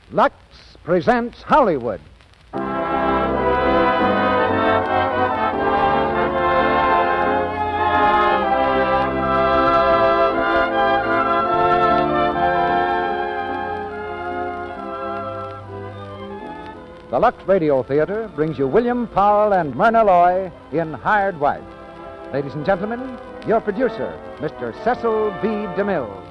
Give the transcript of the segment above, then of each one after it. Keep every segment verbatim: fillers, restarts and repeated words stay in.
Lux presents Hollywood. The Lux Radio Theater brings you William Powell and Myrna Loy in Hired Wife. Ladies and gentlemen, your producer, Mister Cecil B. DeMille.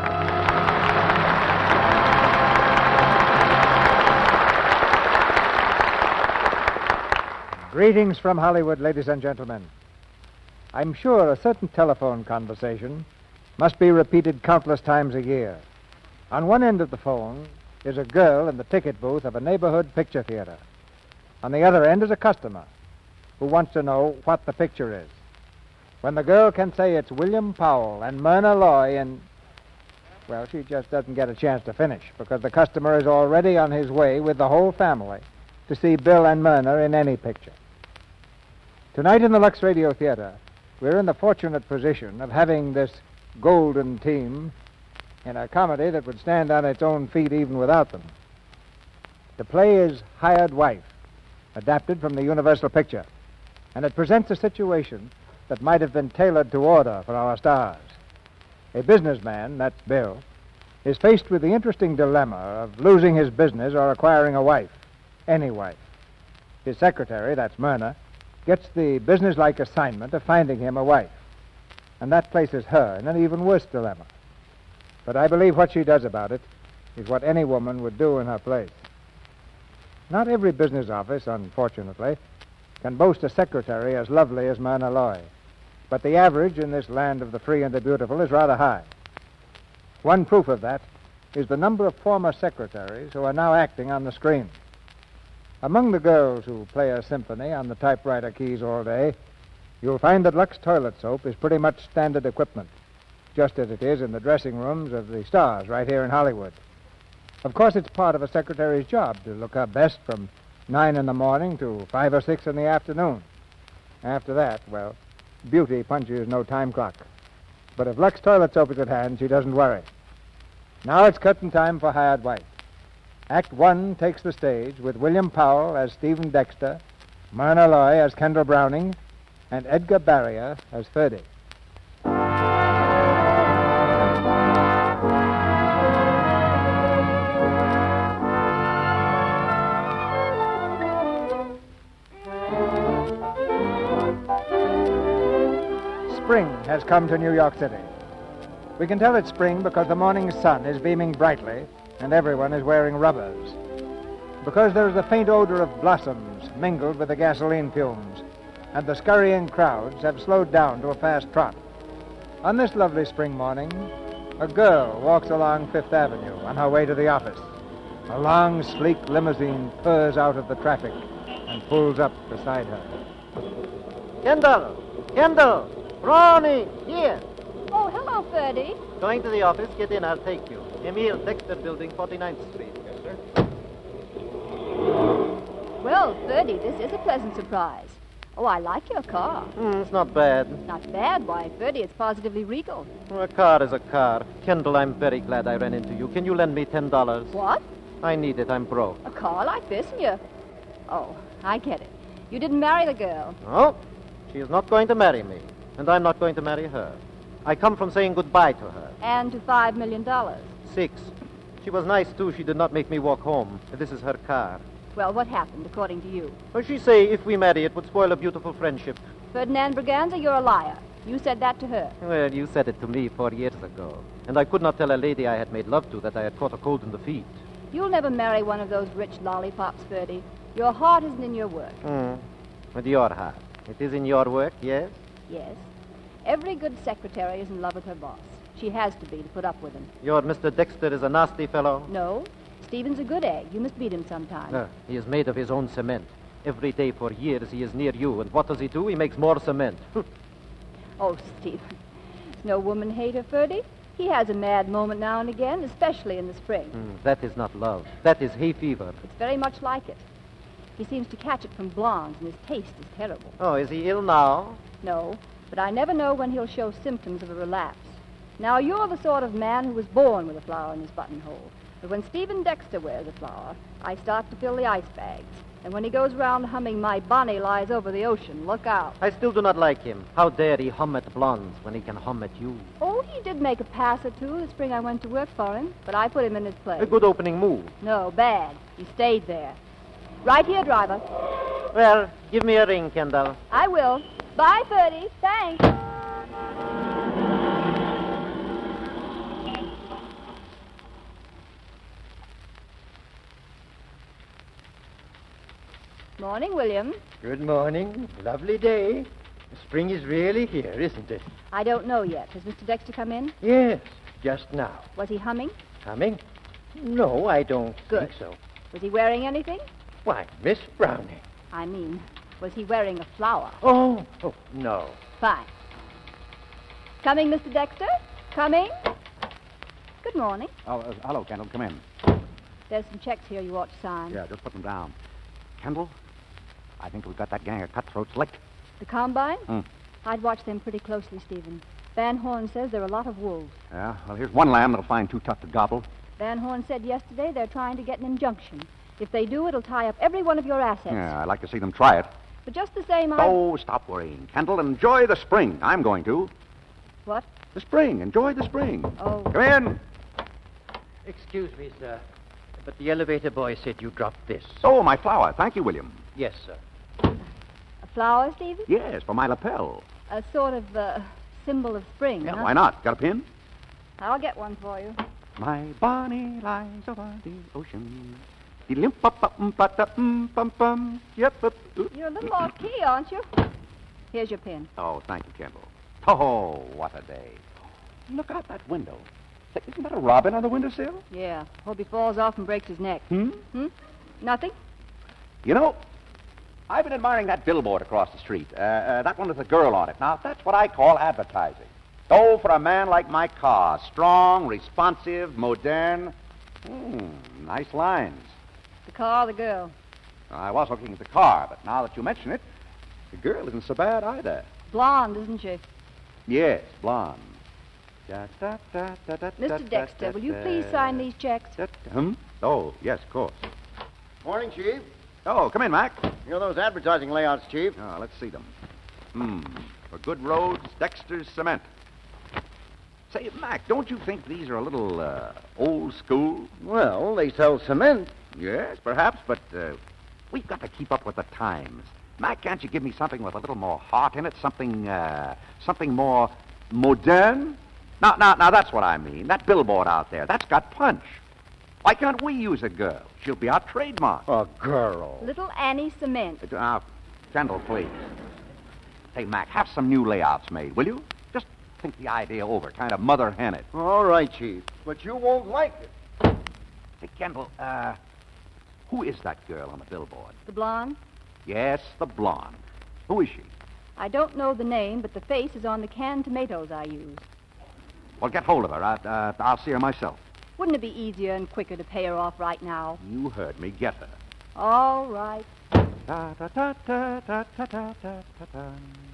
Greetings from Hollywood, ladies and gentlemen. I'm sure a certain telephone conversation must be repeated countless times a year. On one end of the phone is a girl in the ticket booth of a neighborhood picture theater. On the other end is a customer who wants to know what the picture is. When the girl can say it's William Powell and Myrna Loy and, well, she just doesn't get a chance to finish because the customer is already on his way with the whole family to see Bill and Myrna in any picture. Tonight in the Lux Radio Theater, we're in the fortunate position of having this golden team in a comedy that would stand on its own feet even without them. The play is Hired Wife, adapted from the Universal picture, and it presents a situation that might have been tailored to order for our stars. A businessman, that's Bill, is faced with the interesting dilemma of losing his business or acquiring a wife, any wife. His secretary, that's Myrna, gets the businesslike assignment of finding him a wife, and that places her in an even worse dilemma. But I believe what she does about it is what any woman would do in her place. Not every business office, unfortunately, can boast a secretary as lovely as Myrna Loy, but the average in this land of the free and the beautiful is rather high. One proof of that is the number of former secretaries who are now acting on the screen. Among the girls who play a symphony on the typewriter keys all day, you'll find that Lux toilet soap is pretty much standard equipment, just as it is in the dressing rooms of the stars right here in Hollywood. Of course, it's part of a secretary's job to look her best from nine in the morning to five or six in the afternoon. After that, well, beauty punches no time clock. But if Lux toilet soap is at hand, she doesn't worry. Now it's curtain time for Hired Wife. Act one takes the stage with William Powell as Stephen Dexter, Myrna Loy as Kendall Browning, and Edgar Barrier as Ferdy. Spring has come to New York City. We can tell it's spring because the morning sun is beaming brightly and everyone is wearing rubbers. Because there is a faint odor of blossoms mingled with the gasoline fumes, and the scurrying crowds have slowed down to a fast trot. On this lovely spring morning, a girl walks along Fifth Avenue on her way to the office. A long, sleek limousine purrs out of the traffic and pulls up beside her. Kendall! Kendall! Brownie! Here! Oh, hello, Ferdy. Going to the office? Get in, I'll take you. Emile Dexter Building, forty-ninth Street. Yes, sir. Well, Ferdy, this is a pleasant surprise. Oh, I like your car. Mm, it's not bad. Not bad? Why, Ferdy, it's positively regal. Well, a car is a car. Kendall, I'm very glad I ran into you. Can you lend me ten dollars? What? I need it. I'm broke. A car like this and you... Oh, I get it. You didn't marry the girl. No, she is not going to marry me, and I'm not going to marry her. I come from saying goodbye to her. And to five million dollars. Six. She was nice, too. She did not make me walk home. This is her car. Well, what happened, according to you? Well, she say if we marry, it would spoil a beautiful friendship. Ferdinand Braganza, you're a liar. You said that to her. Well, you said it to me four years ago. And I could not tell a lady I had made love to that I had caught a cold in the feet. You'll never marry one of those rich lollipops, Ferdy. Your heart isn't in your work. Hmm. With your heart. It is in your work, yes? Yes. Every good secretary is in love with her boss. She has to be to put up with him. Your Mister Dexter is a nasty fellow? No. Stephen's a good egg. You must beat him sometime. Uh, he is made of his own cement. Every day for years he is near you, and what does he do? He makes more cement. Oh, Stephen. Is no woman hater, Ferdy? He has a mad moment now and again, especially in the spring. Mm, that is not love. That is hay fever. It's very much like it. He seems to catch it from blondes, and his taste is terrible. Oh, is he ill now? No, but I never know when he'll show symptoms of a relapse. Now, you're the sort of man who was born with a flower in his buttonhole. But when Stephen Dexter wears a flower, I start to fill the ice bags. And when he goes round humming My Bonnie Lies Over the Ocean, look out. I still do not like him. How dare he hum at blondes when he can hum at you? Oh, he did make a pass or two the spring I went to work for him, but I put him in his place. A good opening move. No, bad. He stayed there. Right here, driver. Well, give me a ring, Kendall. I will. Bye, Ferdy. Thanks. Morning, William. Good morning. Lovely day. Spring is really here, isn't it? I don't know yet. Has Mister Dexter come in? Yes, just now. Was he humming? Humming? No, I don't Good. think so. Was he wearing anything? Why, Miss Browning. I mean, was he wearing a flower? Oh, oh, no. Fine. Coming, Mister Dexter? Coming? Good morning. Oh, uh, hello, Kendall. Come in. There's some checks here you ought to sign. Yeah, just put them down. Kendall, I think we've got that gang of cutthroats licked. The Combine? Hmm. I'd watch them pretty closely, Stephen. Van Horn says there are a lot of wolves. Yeah, well, here's one lamb that'll find too tough to gobble. Van Horn said yesterday they're trying to get an injunction. If they do, it'll tie up every one of your assets. Yeah, I'd like to see them try it. But just the same, I... Oh, stop worrying. Kendall, enjoy the spring. I'm going to. What? The spring. Enjoy the spring. Oh. Come in. Excuse me, sir, but the elevator boy said you dropped this. Oh, my flower. Thank you, William. Yes, sir. A flower, Stephen? Yes, for my lapel. A sort of uh, symbol of spring, Yeah, huh? why not? Got a pin? I'll get one for you. My Bonnie lies over the ocean. Dee-lim-pum-pum-pum-pum-pum. Yep. up, oop. You're a little off key, aren't you? Here's your pin. Oh, thank you, Kendall. Oh, what a day. Look out that window. Say, isn't that a robin on the windowsill? Yeah. Hope he falls off and breaks his neck. Hmm? Hmm? Nothing? You know, I've been admiring that billboard across the street. Uh, uh, that one with the girl on it. Now, that's what I call advertising. Oh, for a man like my car. Strong, responsive, modern. Hmm, nice lines. The car or the girl? I was looking at the car, but now that you mention it, the girl isn't so bad either. Blonde, isn't she? Yes, blonde. Da, da, da, da, da, Mister da, Dexter, da, will you da, please sign these checks? da, da. Hmm? Oh, yes, of course. Morning, Chief. Oh, come in, Mac. You know those advertising layouts, Chief? Oh, let's see them. Hmm. For good roads, Dexter's Cement. Say, Mac, don't you think these are a little uh, old school? Well, they sell cement. Yes, perhaps, but uh, we've got to keep up with the times. Mac, can't you give me something with a little more heart in it? Something, uh, something more modern? Now, now, now, that's what I mean. That billboard out there, that's got punch. Why can't we use a girl? She'll be our trademark. A girl. Little Annie Cement. Uh, uh, Kendall, please. Hey, Mac, have some new layouts made, will you? Just think the idea over, kind of mother hen it. All right, Chief. But you won't like it. Hey, Kendall, uh, who is that girl on the billboard? The blonde? Yes, the blonde. Who is she? I don't know the name, but the face is on the canned tomatoes I use. Well, get hold of her. I, uh, I'll see her myself. Wouldn't it be easier and quicker to pay her off right now? You heard me. Get her. All right. Da, da, da, da, da, da, da, da, da.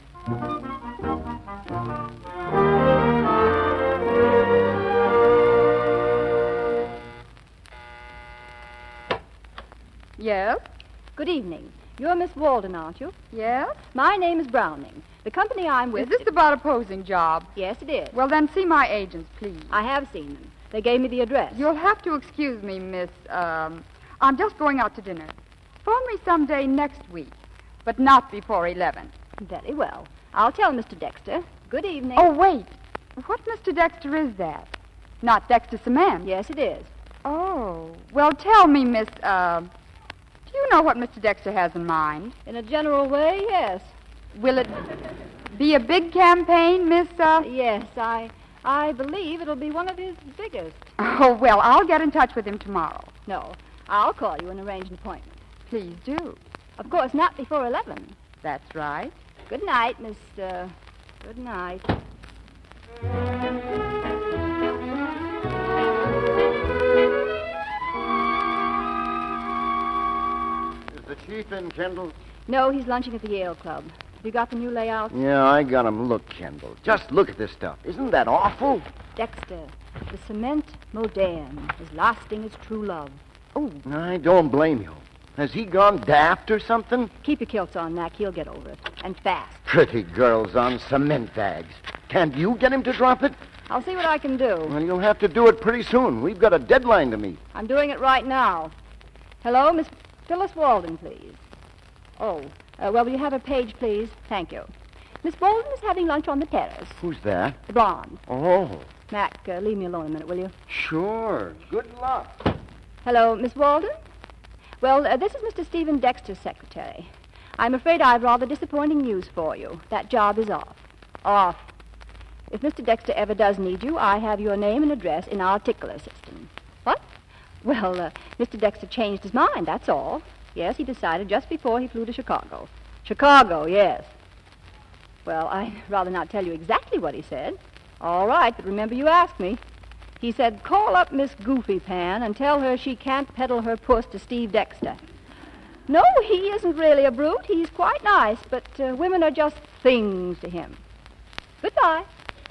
Yes? Good evening. You're Miss Walden, aren't you? Yes? My name is Browning. The company I'm with... Is this about a posing job? Yes, it is. Well, then see my agents, please. I have seen them. They gave me the address. You'll have to excuse me, Miss, um... I'm just going out to dinner. Phone me someday next week, but not before eleven. Very well. I'll tell Mister Dexter. Good evening. Oh, wait. What Mister Dexter is that? Not Dexter Cement? Yes, it is. Oh. Well, tell me, Miss, uh... do you know what Mister Dexter has in mind? In a general way, yes. Will it be a big campaign, Miss, uh... Yes, I... I believe it'll be one of his biggest. Oh, well, I'll get in touch with him tomorrow. No, I'll call you and arrange an appointment. Please do. Of course, not before eleven. That's right. Good night, Miss, uh... Good night. Is the Chief in, Kendall? No, he's lunching at the Yale Club. Have you got the new layout? Yeah, I got him. Look, Kendall. Just look at this stuff. Isn't that awful? Dexter, the cement Modern, as lasting as true love. Oh, I don't blame you. Has he gone daft or something? keep your kilts on, Mac. He'll get over it. And fast. Pretty girls on cement bags. Can't you get him to drop it? I'll see what I can do. Well, you'll have to do it pretty soon. We've got a deadline to meet. I'm doing it right now. Hello, Miss Phyllis Walden, please. Oh, uh, well, will you have a page, please? Thank you. Miss Walden is having lunch on the terrace. Who's that? The blonde. Oh, Mac, uh, leave me alone a minute, will you? sure. Good luck. Hello, Miss Walden? Well, uh, this is Mister Stephen Dexter's secretary. I'm afraid I've rather disappointing news for you. That job is off. Off. If Mister Dexter ever does need you, I have your name and address in our tickler system. What? Well, uh, Mister Dexter changed his mind, that's all. Yes, he decided just before he flew to Chicago. Chicago, yes. Well, I'd rather not tell you exactly what he said. All right, but remember you asked me. He said, call up Miss Goofy Pan and tell her she can't peddle her puss to Steve Dexter. No, he isn't really a brute. He's quite nice, but uh, women are just things to him. Goodbye.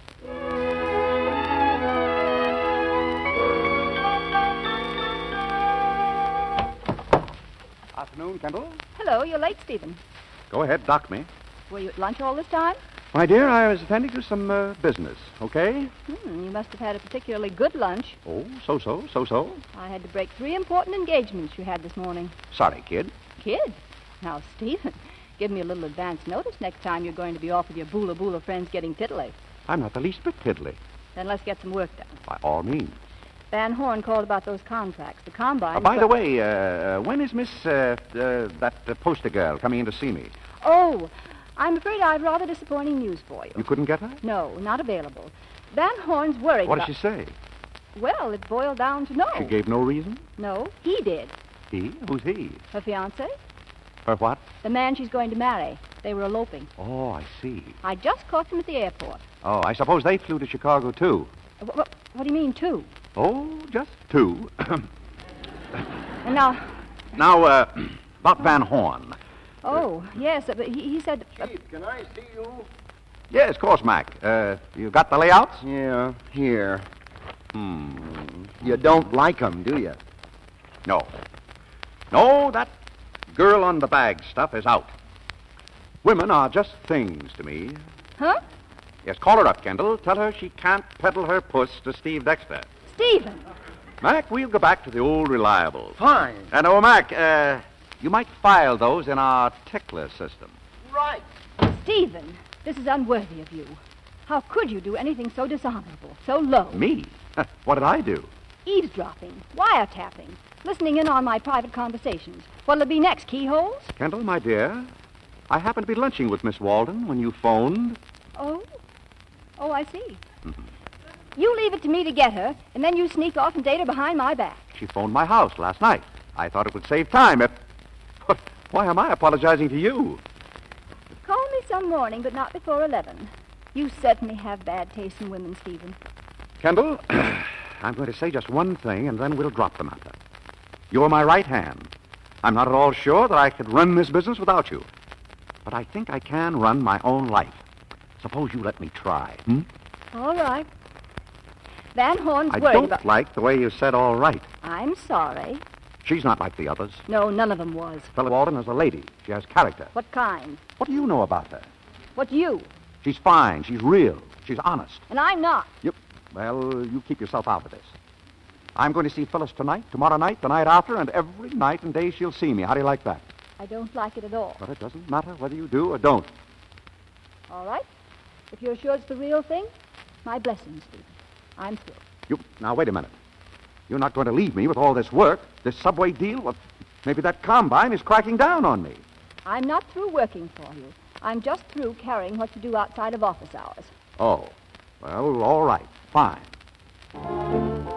Afternoon, Kendall. Hello, you're late, Stephen. Go ahead, dock me. Were you at lunch all this time? My dear, I was attending to some uh, business, okay? Hmm, you must have had a particularly good lunch. Oh, so-so, so-so. I had to break three important engagements you had this morning. Sorry, kid. Kid? Now, Stephen, give me a little advance notice next time you're going to be off with your boola-boola friends getting tiddly. I'm not the least bit tiddly. Then let's get some work done. By all means. Van Horn called about those contracts. The combine... Uh, by the way, uh, uh, when is Miss, uh, uh, that uh, poster girl coming in to see me? Oh, I'm afraid I've rather disappointing news for you. You couldn't get her? No, not available. Van Horn's worried What about... did she say? Well, it boiled down to no. She gave no reason? No, he did. He? Who's he? Her fiancé? Her what? The man she's going to marry. They were eloping. Oh, I see. I just caught them at the airport. Oh, I suppose they flew to Chicago, too. What, what, what do you mean, two? Oh, just two. And now... Now, uh, about Van Horn. Oh, yes, uh, but he, he said... Uh, Chief, can I see you? Yes, of course, Mac. Uh, you got the layouts? Yeah, here. Hmm. You don't like 'em, do you? No. No, that girl on the bag stuff is out. Women are just things to me. huh? Yes, call her up, Kendall. Tell her she can't peddle her puss to Steve Dexter. Stephen! Mac, we'll go back to the old reliables. Fine. And, oh, Mac, uh, you might file those in our tickler system. Right. Stephen, this is unworthy of you. How could you do anything so dishonorable, so low? Me? What did I do? Eavesdropping, wiretapping, listening in on my private conversations. What'll it be next, keyholes? Kendall, my dear, I happened to be lunching with Miss Walden when you phoned. Oh? Oh, I see. Mhm. You leave it to me to get her, and then you sneak off and date her behind my back. She phoned my house last night. I thought it would save time if... Why am I apologizing to you? Call me some morning, but not before eleven. You certainly have bad taste in women, Stephen. Kendall, I'm going to say just one thing, and then we'll drop the matter. You're my right hand. I'm not at all sure that I could run this business without you. But I think I can run my own life. Suppose you let me try, hmm? All right. Van Horn's I worried don't about... like the way you said all right. I'm sorry. She's not like the others. No, none of them was. Phyllis Walden is a lady. She has character. What kind? What do you know about her? What you? She's fine. She's real. She's honest. And I'm not. You, well, you keep yourself out of this. I'm going to see Phyllis tonight, tomorrow night, the night after, and every night and day she'll see me. How do you like that? I don't like it at all. But it doesn't matter whether you do or don't. All right. If you're sure it's the real thing, my blessings, Stephen. I'm through. You now wait a minute. You're not going to leave me with all this work, this subway deal. Well, maybe that combine is cracking down on me. I'm not through working for you. I'm just through carrying what you do outside of office hours. Oh, well, all right, fine. I'm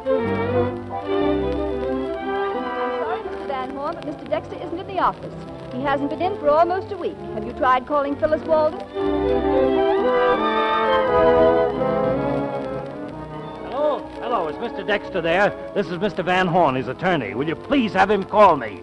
sorry, Mister Van Horn, but Mister Dexter isn't in the office. He hasn't been in for almost a week. Have you tried calling Phyllis Walden? Hello? Hello, is Mister Dexter there? This is Mister Van Horn, his attorney. Will you please have him call me?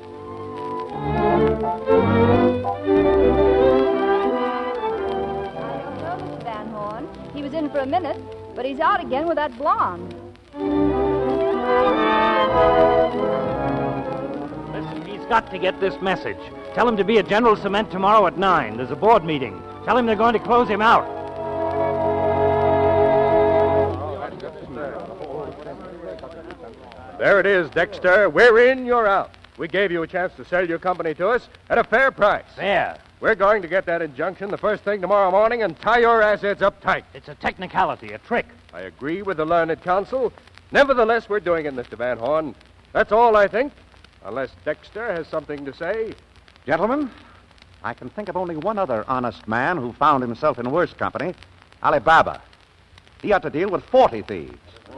I don't know, Mister Van Horn. He was in for a minute, but he's out again with that blonde. Listen, he's got to get this message. Tell him to be at General Cement tomorrow at nine. There's a board meeting. Tell him they're going to close him out. There it is, Dexter. We're in, you're out. We gave you a chance to sell your company to us at a fair price. Fair. We're going to get that injunction the first thing tomorrow morning and tie your assets up tight. It's a technicality, a trick. I agree with the learned counsel. Nevertheless, we're doing it, Mister Van Horn. That's all, I think. Unless Dexter has something to say. Gentlemen, I can think of only one other honest man who found himself in worse company, Alibaba. He had to deal with forty thieves.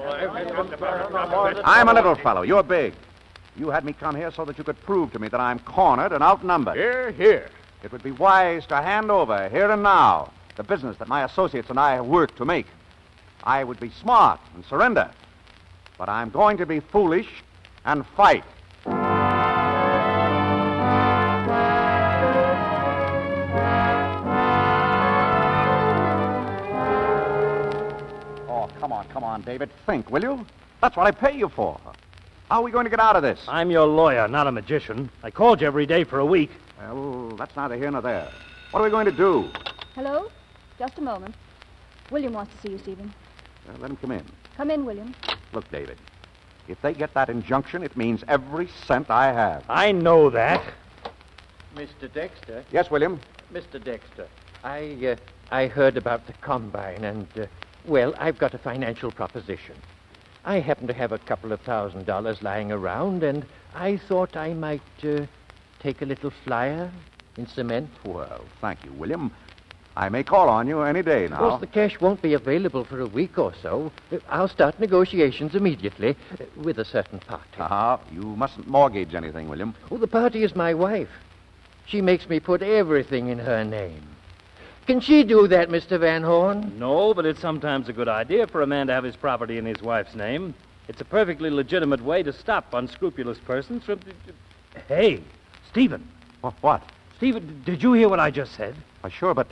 I'm a little fellow. You're big. You had me come here so that you could prove to me that I'm cornered and outnumbered. Here, here. It would be wise to hand over, here and now, the business that my associates and I have worked to make. I would be smart and surrender. But I'm going to be foolish and fight. Oh, come on, come on, David. Think, will you? That's what I pay you for. How are we going to get out of this? I'm your lawyer, not a magician. I called you every day for a week. Well, that's neither here nor there. What are we going to do? Hello? Just a moment. William wants to see you, Stephen. Uh, let him come in. Come in, William. Look, David, if they get that injunction, it means every cent I have. I know that. Mister Dexter? Yes, William? Mister Dexter, I, uh, I heard about the combine, and, uh, well, I've got a financial proposition. I happen to have a couple of thousand dollars lying around, and I thought I might uh, take a little flyer in cement. Well, thank you, William. I may call on you any day now. Of course, the cash won't be available for a week or so. I'll start negotiations immediately uh, with a certain party. Uh-huh. You mustn't mortgage anything, William. Oh, the party is my wife. She makes me put everything in her name. Can she do that, Mister Van Horn? No, but it's sometimes a good idea for a man to have his property in his wife's name. It's a perfectly legitimate way to stop unscrupulous persons from... Hey, Stephen. What? What? Stephen, did you hear what I just said? Uh, sure, but...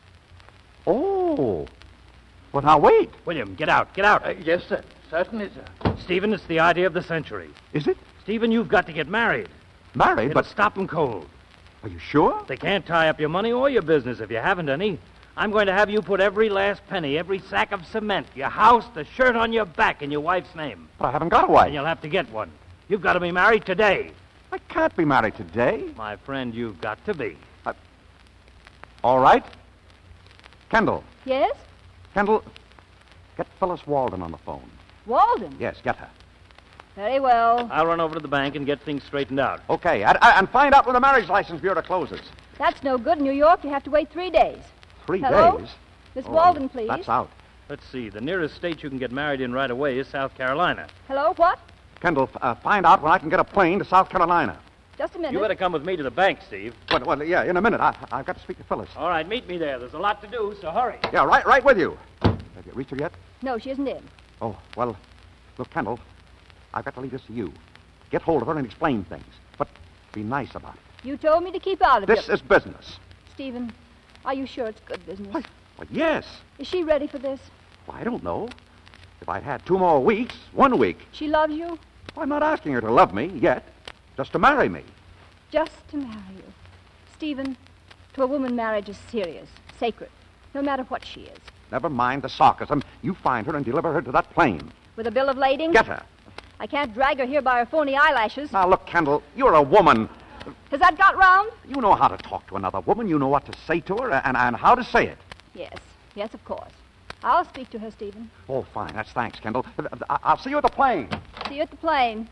Oh. Well, now, wait. William, get out, get out. Uh, yes, sir. Certainly, sir. Stephen, it's the idea of the century. Is it? Stephen, you've got to get married. Married, It'll but... stop them cold. Are you sure? They can't tie up your money or your business if you haven't any. I'm going to have you put every last penny, every sack of cement, your house, the shirt on your back in your wife's name. But I haven't got a wife. And you'll have to get one. You've got to be married today. I can't be married today. My friend, you've got to be. I... All right. Kendall. Yes? Kendall, get Phyllis Walden on the phone. Walden? Yes, get her. Very well. I'll run over to the bank and get things straightened out. Okay, and, and find out when the marriage license bureau closes. That's no good in New York. You have to wait three days. Three Hello? days? Miss Oh, Walden, please. That's out. Let's see. The nearest state you can get married in right away is South Carolina. Hello, what? Kendall, uh, find out when I can get a plane to South Carolina. Just a minute. You better come with me to the bank, Steve. Well, well yeah, in a minute. I, I've got to speak to Phyllis. All right, meet me there. There's a lot to do, so hurry. Yeah, right, right with you. Have you reached her yet? No, she isn't in. Oh, well, look, Kendall, I've got to leave this to you. Get hold of her and explain things, but be nice about it. You told me to keep out of This it. is business. Stephen, are you sure it's good business? Why, well, yes. Is she ready for this? Well, I don't know. If I'd had two more weeks, one week, She loves you? well, I'm not asking her to love me yet, just to marry me. Just to marry you. Stephen, to a woman, marriage is serious, sacred, no matter what she is. Never mind the sarcasm. You find her and deliver her to that plane. With a bill of lading? Get her. I can't drag her here by her phony eyelashes. Now, look, Kendall, you're a woman. Has that got round? You know how to talk to another woman. You know what to say to her and, and how to say it. Yes, yes, of course. I'll speak to her, Stephen. Oh, fine. That's thanks, Kendall. I- I'll see you at the plane. See you at the plane.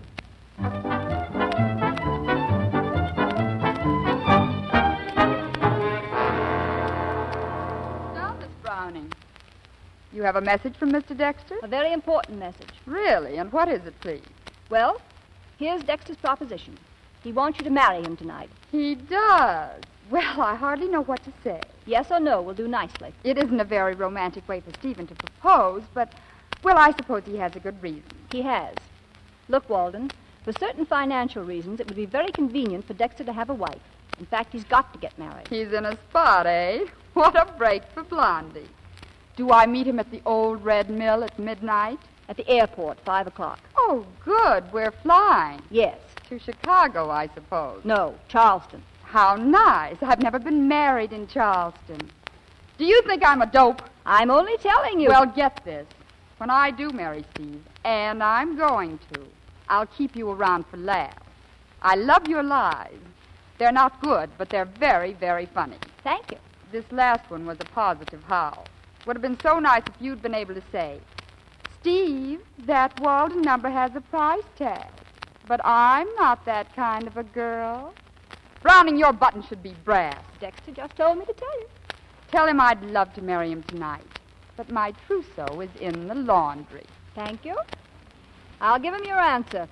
Now, Miss Browning, you have a message from Mister Dexter? A very important message. Really? And what is it, please? Well, here's Dexter's proposition. He wants you to marry him tonight. He does. Well, I hardly know what to say. Yes or no will do nicely. It isn't a very romantic way for Stephen to propose, but, well, I suppose he has a good reason. He has. Look, Walden, for certain financial reasons, it would be very convenient for Dexter to have a wife. In fact, he's got to get married. He's in a spot, eh? What a break for Blondie. Do I meet him at the old red mill at midnight? At the airport, five o'clock. Oh, good. We're flying. Yes. To Chicago, I suppose. No, Charleston. How nice. I've never been married in Charleston. Do you think I'm a dope? I'm only telling you. Well, get this. When I do marry Steve, and I'm going to, I'll keep you around for laughs. I love your lies. They're not good, but they're very, very funny. Thank you. This last one was a positive howl. Would have been so nice if you'd been able to say, Steve, that Walden number has a price tag, but I'm not that kind of a girl. Browning, your button should be brass. Dexter just told me to tell you. Tell him I'd love to marry him tonight, but my trousseau is in the laundry. Thank you. I'll give him your answer.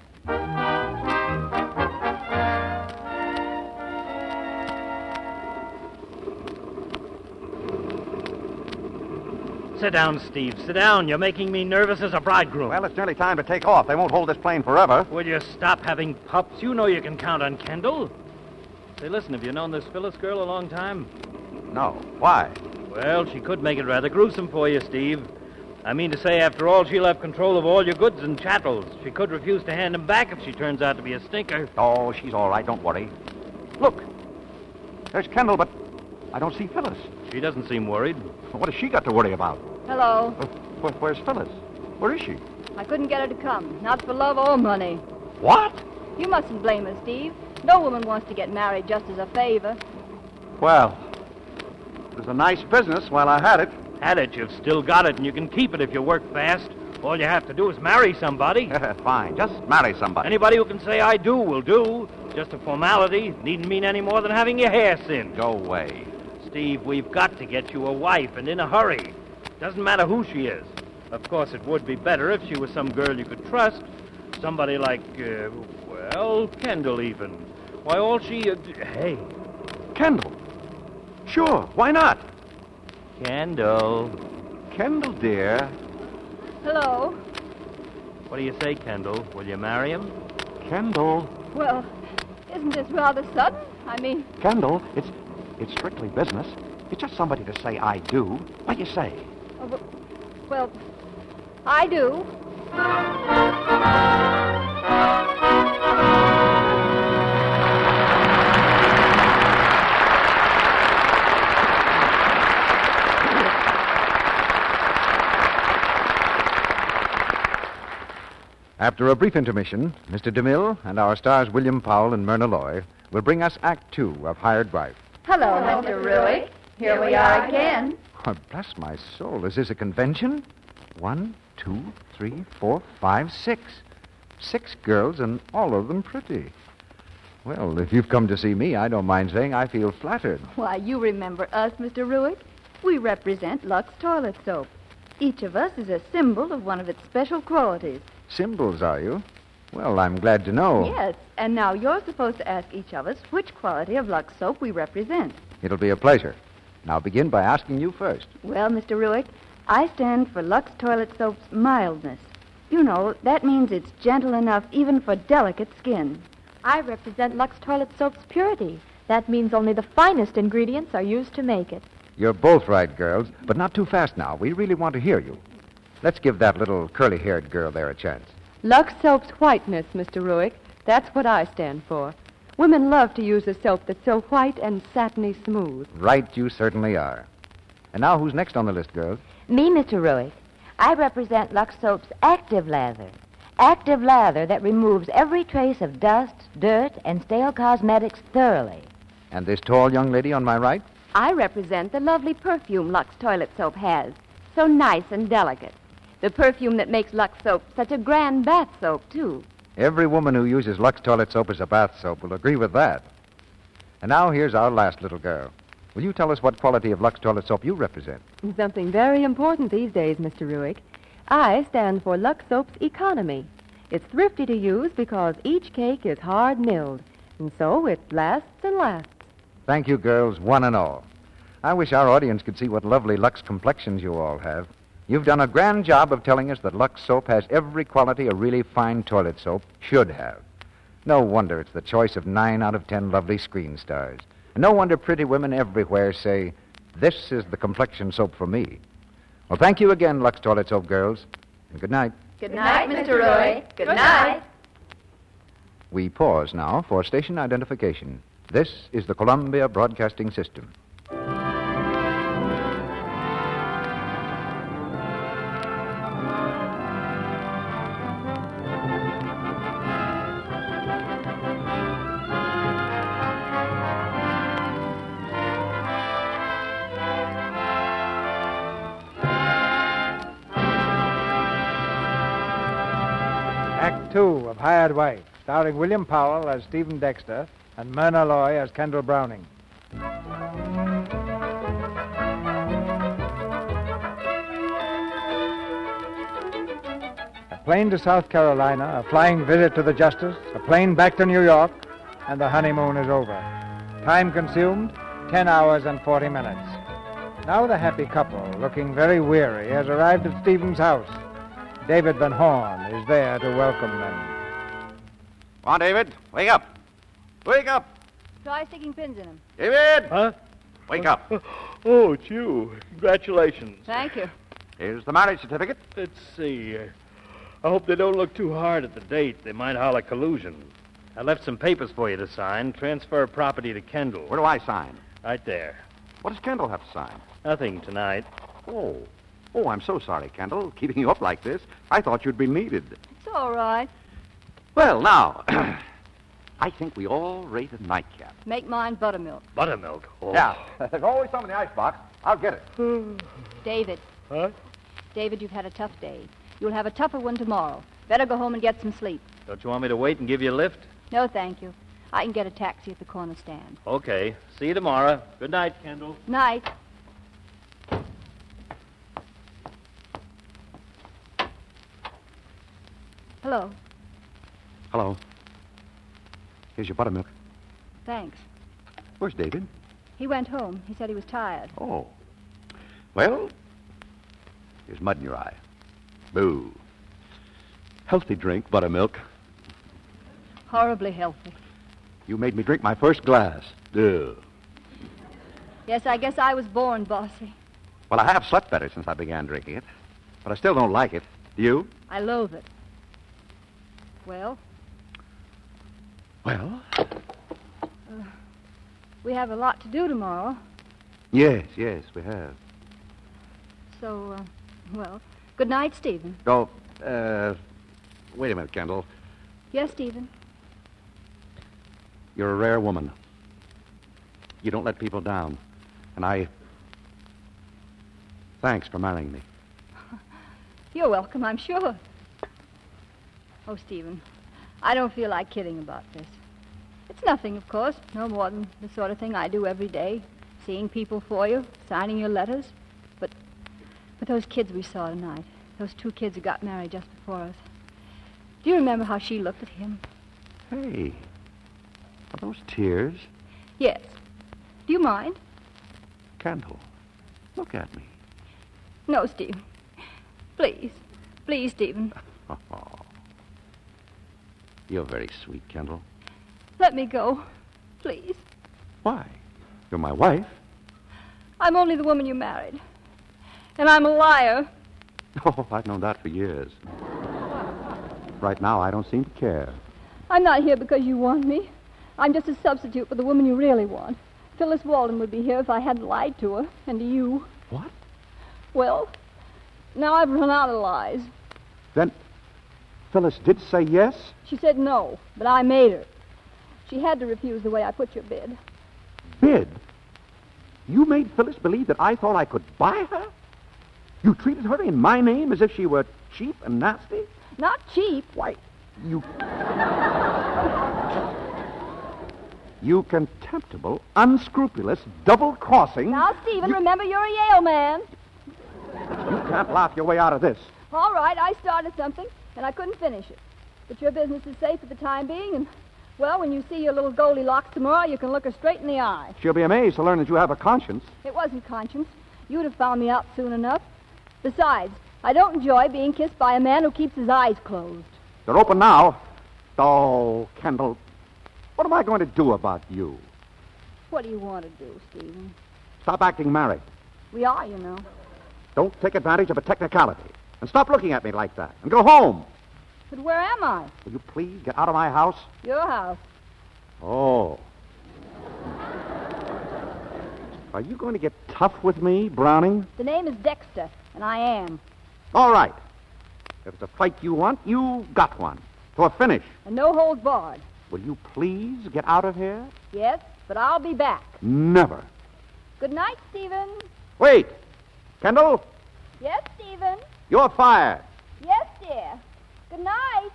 Sit down, Steve. Sit down. You're making me nervous as a bridegroom. Well, it's nearly time to take off. They won't hold this plane forever. Will you stop having pups? You know you can count on Kendall. Say, listen, have you known this Phyllis girl a long time? No. Why? Well, she could make it rather gruesome for you, Steve. I mean to say, after all, she'll have control of all your goods and chattels. She could refuse to hand them back if she turns out to be a stinker. Oh, she's all right. Don't worry. Look. There's Kendall, but I don't see Phyllis. She doesn't seem worried. What has she got to worry about? Hello. Uh, where, where's Phyllis? Where is she? I couldn't get her to come. Not for love or money. What? You mustn't blame her, Steve. No woman wants to get married just as a favor. Well, it was a nice business while I had it. Had it, you've still got it, and you can keep it if you work fast. All you have to do is marry somebody. Fine, just marry somebody. Anybody who can say I do will do. Just a formality. Needn't mean any more than having your hair singed. Go away. Steve, we've got to get you a wife, and in a hurry. Doesn't matter who she is. Of course, it would be better if she was some girl you could trust. Somebody like, uh, well, Kendall even. Why, all she... Uh, hey. Kendall. Sure, why not? Kendall. Kendall, dear. Hello. What do you say, Kendall? Will you marry him? Kendall. Well, isn't this rather sudden? I mean... Kendall, it's it's strictly business. It's just somebody to say I do. What do you say? Oh, but, well, I do. After a brief intermission, Mister DeMille and our stars William Powell and Myrna Loy will bring us Act Two of Hired Wife. Hello, Mister Ruick. Here we are again. Oh, bless my soul. Is this a convention? One, two, three, four, five, six. Six girls, and all of them pretty. Well, if you've come to see me, I don't mind saying I feel flattered. Why, you remember us, Mister Ruick. We represent Lux Toilet Soap. Each of us is a symbol of one of its special qualities. Symbols, are you? Well, I'm glad to know. Yes, and now you're supposed to ask each of us which quality of Lux soap we represent. It'll be a pleasure. Now begin by asking you first. Well, Mister Ruick, I stand for Lux Toilet Soap's mildness. You know, that means it's gentle enough even for delicate skin. I represent Lux Toilet Soap's purity. That means only the finest ingredients are used to make it. You're both right, girls, but not too fast now. We really want to hear you. Let's give that little curly-haired girl there a chance. Lux Soap's whiteness, Mister Ruick. That's what I stand for. Women love to use a soap that's so white and satiny smooth. Right, you certainly are. And now, who's next on the list, girls? Me, Mister Ruick. I represent Lux Soap's active lather. Active lather that removes every trace of dust, dirt, and stale cosmetics thoroughly. And this tall young lady on my right? I represent the lovely perfume Lux Toilet Soap has. So nice and delicate. The perfume that makes Lux Soap such a grand bath soap, too. Every woman who uses Lux Toilet Soap as a bath soap will agree with that. And now here's our last little girl. Will you tell us what quality of Lux Toilet Soap you represent? Something very important these days, Mister Ruick. I stand for Lux Soap's economy. It's thrifty to use because each cake is hard milled, and so it lasts and lasts. Thank you, girls, one and all. I wish our audience could see what lovely Lux complexions you all have. You've done a grand job of telling us that Lux Soap has every quality a really fine toilet soap should have. No wonder it's the choice of nine out of ten lovely screen stars. And no wonder pretty women everywhere say, this is the complexion soap for me. Well, thank you again, Lux Toilet Soap girls, and good night. Good night, Mister Roy. Good night. We pause now for station identification. This is the Columbia Broadcasting System. Act Two of Hired Wife, starring William Powell as Stephen Dexter and Myrna Loy as Kendall Browning. A plane to South Carolina, a flying visit to the Justice, a plane back to New York, and the honeymoon is over. Time consumed, ten hours and forty minutes. Now the happy couple, looking very weary, has arrived at Stephen's house. David Van Horn is there to welcome them. Come on, David. Wake up. Wake up. Try sticking pins in him. David! Huh? Wake up. Oh, it's you. Congratulations. Thank you. Here's the marriage certificate. Let's see. Uh, I hope they don't look too hard at the date. They might holler collusion. I left some papers for you to sign. Transfer property to Kendall. Where do I sign? Right there. What does Kendall have to sign? Nothing tonight. Oh. Oh, I'm so sorry, Kendall, keeping you up like this. I thought you'd be needed. It's all right. Well, now, I think we all rate a nightcap. Make mine buttermilk. Buttermilk? Oh. Yeah. There's always some in the icebox. I'll get it. David. Huh? David, you've had a tough day. You'll have a tougher one tomorrow. Better go home and get some sleep. Don't you want me to wait and give you a lift? No, thank you. I can get a taxi at the corner stand. Okay. See you tomorrow. Good night, Kendall. Night. Hello. Hello. Here's your buttermilk. Thanks. Where's David? He went home. He said he was tired. Oh. Well, here's mud in your eye. Boo. Healthy drink, buttermilk. Horribly healthy. You made me drink my first glass. Ugh. Yes, I guess I was born bossy. Well, I have slept better since I began drinking it, but I still don't like it. Do you? I loathe it. Well? Well? Uh, we have a lot to do tomorrow. Yes, yes, we have. So, uh, well, good night, Stephen. Oh, uh, wait a minute, Kendall. Yes, Stephen. You're a rare woman. You don't let people down. And I... Thanks for marrying me. You're welcome, I'm sure. Oh, Stephen, I don't feel like kidding about this. It's nothing, of course, no more than the sort of thing I do every day, seeing people for you, signing your letters. But, but those kids we saw tonight, those two kids who got married just before us, do you remember how she looked at him? Hey, are those tears? Yes. Do you mind? Kendall, look at me. No, Stephen. Please. Please, Stephen. Oh, you're very sweet, Kendall. Let me go. Please. Why? You're my wife. I'm only the woman you married. And I'm a liar. Oh, I've known that for years. Right now, I don't seem to care. I'm not here because you want me. I'm just a substitute for the woman you really want. Phyllis Walden would be here if I hadn't lied to her, and to you. What? Well, now I've run out of lies. Then, Phyllis did say yes? She said no, but I made her. She had to refuse the way I put your bid. Bid? You made Phyllis believe that I thought I could buy her? You treated her in my name as if she were cheap and nasty? Not cheap. Why, you... you contemptible, unscrupulous, double-crossing... Now, Stephen, you... remember you're a Yale man. You can't laugh your way out of this. All right, I started something, and I couldn't finish it. But your business is safe for the time being, and, well, when you see your little Goldilocks tomorrow, you can look her straight in the eye. She'll be amazed to learn that you have a conscience. It wasn't conscience. You'd have found me out soon enough. Besides, I don't enjoy being kissed by a man who keeps his eyes closed. They're open now. Oh, Kendall, what am I going to do about you? What do you want to do, Stephen? Stop acting married. We are, you know. Don't take advantage of a technicality. And stop looking at me like that. And go home. But where am I? Will you please get out of my house? Your house. Oh. Are you going to get tough with me, Browning? The name is Dexter, and I am. All right. If it's a fight you want, you got one. To a finish. And no holds barred. Will you please get out of here? Yes, but I'll be back. Never. Good night, Stephen. Wait. Kendall, Yes, Stephen. you're fired. Yes, dear. Good night.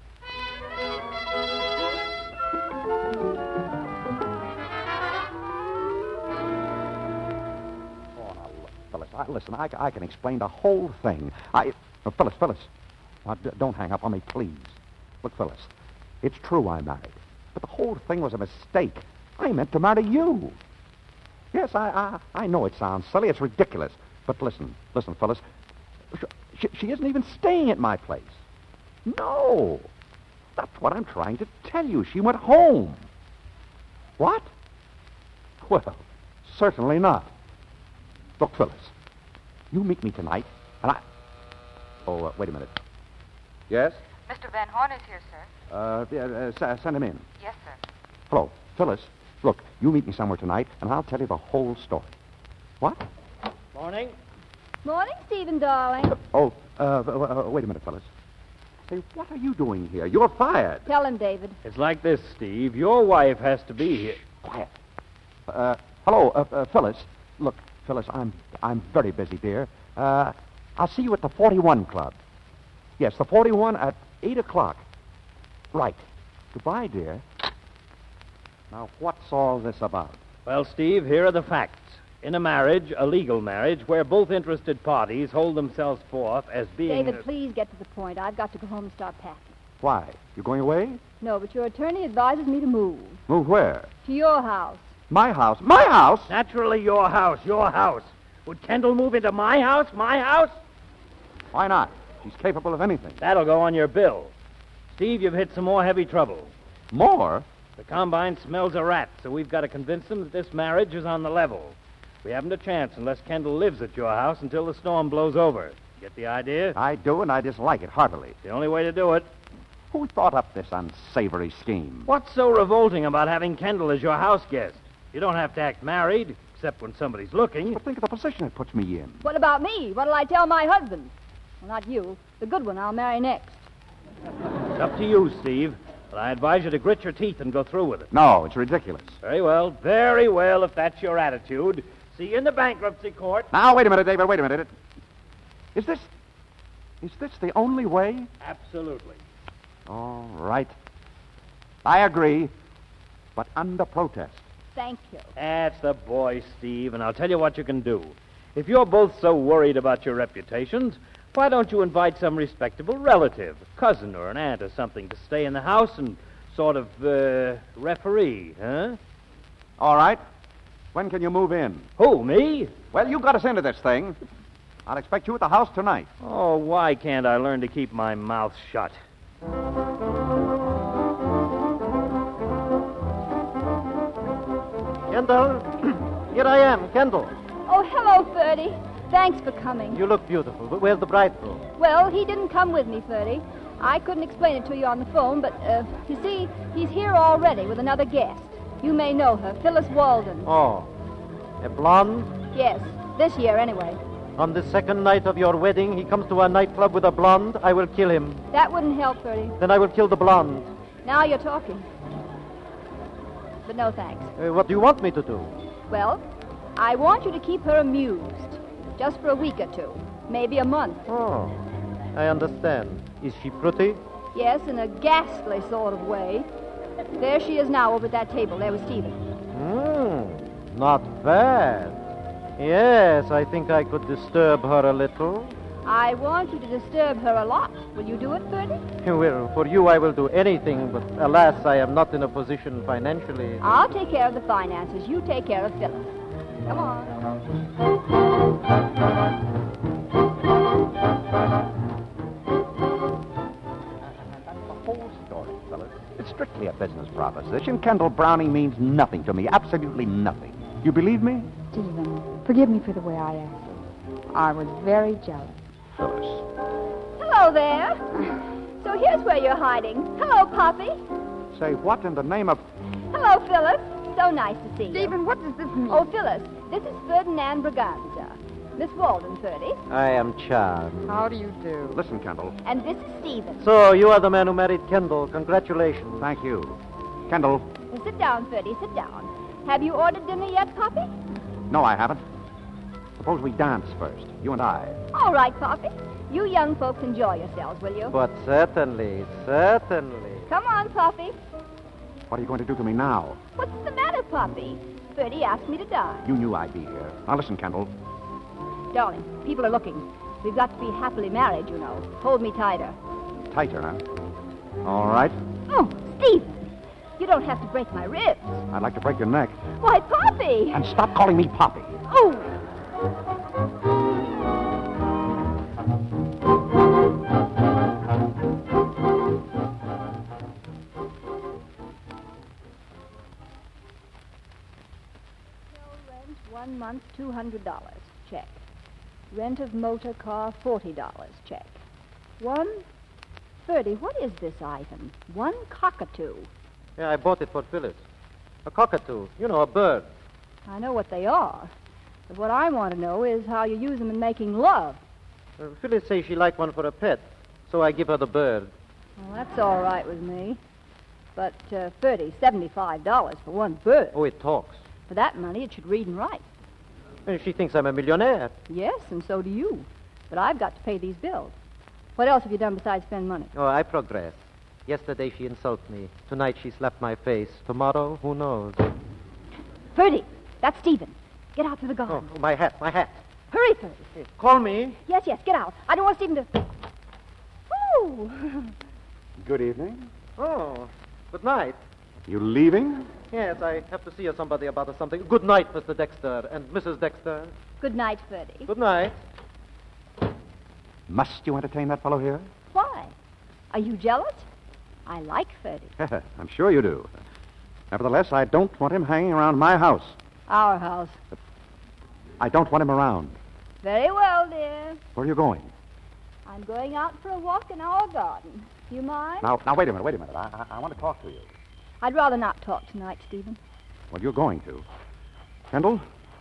Oh, now, look, Phyllis, I, listen, I, I can explain the whole thing. I... Uh, Phyllis, Phyllis. Now, d- don't hang up on me, please. Look, Phyllis, it's true I married. But the whole thing was a mistake. I meant to marry you. Yes, I, I, I know it sounds silly. It's ridiculous. But listen, listen, Phyllis. She, she isn't even staying at my place. No. That's what I'm trying to tell you. She went home. What? Well, certainly not. Look, Phyllis, you meet me tonight, and I... Oh, uh, wait a minute. Yes? Mister Van Horn is here, sir. Uh, yeah, uh, s- send him in. Yes, sir. Hello, Phyllis. Look, you meet me somewhere tonight, and I'll tell you the whole story. What? Morning. Morning, Stephen, darling. Oh, uh, uh, wait a minute, Phyllis. Say, what are you doing here? You're fired. Tell him, David. It's like this, Steve. Your wife has to be here. Quiet. Uh, hello, uh, uh, Phyllis. Look, Phyllis, I'm I'm very busy, dear. Uh, I'll see you at the forty-one Club. Yes, the forty-one at eight o'clock. Right. Goodbye, dear. Now, what's all this about? Well, Steve, here are the facts. In a marriage, a legal marriage, where both interested parties hold themselves forth as being... David, please get to the point. I've got to go home and start packing. Why? You going away? No, but your attorney advises me to move. Move where? To your house. My house. My house? Naturally, your house, your house. Would Kendall move into my house, my house? Why not? She's capable of anything. That'll go on your bill. Steve, you've hit some more heavy trouble. More? The Combine smells a rat, so we've got to convince them that this marriage is on the level. We haven't a chance unless Kendall lives at your house until the storm blows over. Get the idea? I do, and I dislike it heartily. The only way to do it. Who thought up this unsavory scheme? What's so revolting about having Kendall as your house guest? You don't have to act married, except when somebody's looking. But think of the position it puts me in. What about me? What'll I tell my husband? Well, not you. The good one I'll marry next. It's up to you, Steve. But I advise you to grit your teeth and go through with it. No, it's ridiculous. Very well, very well, if that's your attitude. See you in the bankruptcy court. Now, wait a minute, David, wait a minute. Is this... Is this the only way? Absolutely. All right. I agree, but under protest. Thank you. That's the boy, Steve, and I'll tell you what you can do. If you're both so worried about your reputations, why don't you invite some respectable relative, a cousin or an aunt or something, to stay in the house and sort of, uh, referee, huh? All right. When can you move in? Who, me? Well, you got us into this thing. I'll expect you at the house tonight. Oh, why can't I learn to keep my mouth shut? Kendall, here I am, Kendall. Oh, hello, Ferdy. Thanks for coming. You look beautiful, but where's the bridegroom? Well, he didn't come with me, Ferdy. I couldn't explain it to you on the phone, but, uh, you see, he's here already with another guest. You may know her, Phyllis Walden. Oh, a blonde? Yes, this year anyway. On the second night of your wedding, he comes to a nightclub with a blonde. I will kill him. That wouldn't help, Ferdy. Then I will kill the blonde. Now you're talking. But no thanks. Uh, what do you want me to do? Well, I want you to keep her amused. Just for a week or two. Maybe a month. Oh, I understand. Is she pretty? Yes, in a ghastly sort of way. There she is now over at that table. There with Stephen. Hmm, not bad. Yes, I think I could disturb her a little. I want you to disturb her a lot. Will you do it, Ferdy? Well, for you I will do anything, but alas, I am not in a position financially. I'll take care of the finances. You take care of Phyllis. Come on. That's the whole story, fellas. It's strictly a business proposition. Kendall Browning means nothing to me. Absolutely nothing. You believe me? Stephen, forgive me for the way I acted. I was very jealous. Phyllis, Hello there. So here's where you're hiding. Hello, Poppy. Say, what in the name of... Hello, Phyllis. So nice to see you. Stephen, what does this mean? Oh, Phyllis, this is Ferdinand Braganza. Miss Walden, Ferdy. I am charmed. How do you do? Listen, Kendall. And this is Stephen. So, you are the man who married Kendall. Congratulations. Thank you. Kendall. Well, sit down, Ferdy, sit down. Have you ordered dinner yet, Poppy? No, I haven't. Suppose we dance first, you and I. All right, Poppy. You young folks enjoy yourselves, will you? But certainly, certainly. Come on, Poppy. What are you going to do to me now? What's the matter, Poppy? Ferdy asked me to dine. You knew I'd be here. Now listen, Kendall. Darling, people are looking. We've got to be happily married, you know. Hold me tighter. Tighter, huh? All right. Oh, Stephen. You don't have to break my ribs. I'd like to break your neck. Why, Poppy! And stop calling me Poppy. Oh! Rent one month, two hundred dollars. Check. Rent of motor car, forty dollars. Check. One... Ferdy, what is this item? One cockatoo. Yeah, I bought it for Phyllis. A cockatoo. You know, a bird. I know what they are. But what I want to know is how you use them in making love. Uh, Phyllis says she liked one for a pet, so I give her the bird. Well, that's all right with me. But, uh, Ferdy, seventy-five dollars for one bird. Oh, it talks. For that money, it should read and write. And she thinks I'm a millionaire. Yes, and so do you. But I've got to pay these bills. What else have you done besides spend money? Oh, I progress. Yesterday she insulted me. Tonight she slapped my face. Tomorrow, who knows? Ferdy, that's Stephen. Get out to the garden. Oh, my hat, my hat. Hurry, Ferdy. Call me. Yes, yes, get out. I don't want Stephen to... Oh! Good evening. Oh, good night. You leaving? Yes, I have to see you somebody about something. Good night, Mister Dexter and Missus Dexter. Good night, Ferdy. Good night. Must you entertain that fellow here? Why? Are you jealous? I like Ferdy. I'm sure you do. Nevertheless, I don't want him hanging around my house. Our house. I don't want him around. Very well, dear. Where are you going? I'm going out for a walk in our garden. Do you mind? Now, now, wait a minute, wait a minute. I, I, I want to talk to you. I'd rather not talk tonight, Stephen. Well, you're going to. Kendall,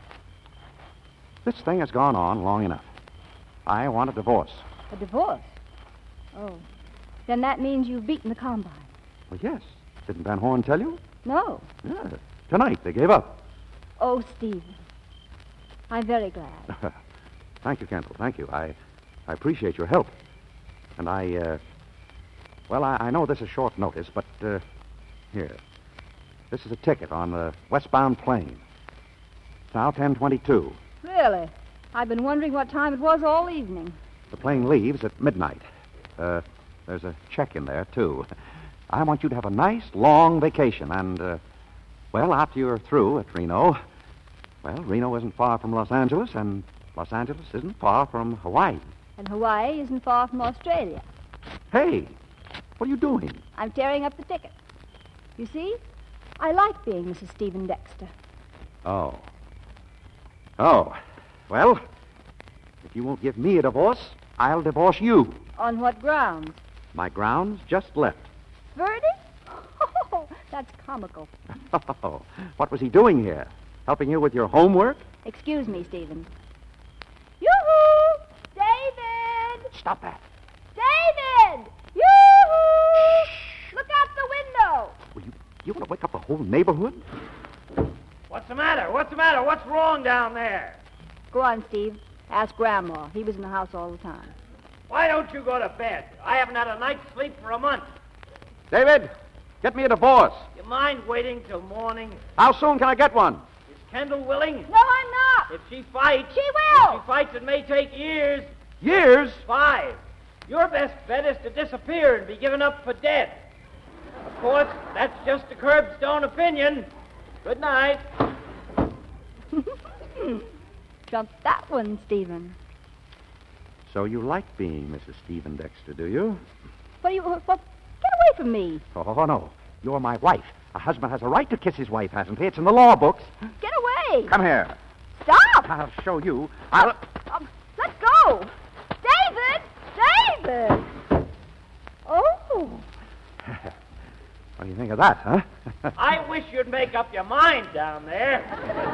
this thing has gone on long enough. I want a divorce. A divorce? Oh. Then that means you've beaten the combine. Well, yes. Didn't Van Horn tell you? No. Yeah. Tonight, they gave up. Oh, Stephen. I'm very glad. Thank you, Kendall. Thank you. I, I appreciate your help. And I, uh, well, I, I know this is short notice, but, uh, here. This is a ticket on the westbound plane. It's now ten twenty-two. Really? I've been wondering what time it was all evening. The plane leaves at midnight. Uh, there's a check in there, too. I want you to have a nice, long vacation, and, uh, well, after you're through at Reno, well, Reno isn't far from Los Angeles, and Los Angeles isn't far from Hawaii. And Hawaii isn't far from Australia. Hey, what are you doing? I'm tearing up the ticket. You see, I like being Missus Stephen Dexter. Oh. Oh. Well, if you won't give me a divorce, I'll divorce you. On what grounds? My grounds just left. Verdi? Oh, that's comical. Oh, what was he doing here? Helping you with your homework? Excuse me, Stephen. Yoo-hoo! David! Stop that. David! Yoo-hoo! Look out the window! Well, you, you want to wake up the whole neighborhood? What's the matter? What's the matter? What's wrong down there? Go on, Steve. Ask Grandma. He was in the house all the time. Why don't you go to bed? I haven't had a night's sleep for a month. David, get me a divorce. You mind waiting till morning? How soon can I get one? Is Kendall willing? No, I'm not. If she fights... She will. If she fights, it may take years. Years? Five. Your best bet is to disappear and be given up for dead. Of course, that's just a curbstone opinion. Good night. Trumped that one, Stephen. So you like being Missus Stephen Dexter, do you? What do you... What, get away from me. Oh, no. You're my wife. A husband has a right to kiss his wife, hasn't he? It's in the law books. Get away. Come here. Stop. I'll show you. I'll... Um, let go. David! David! toilet. Oh. What do you think of that, huh? I wish you'd make up your mind down there.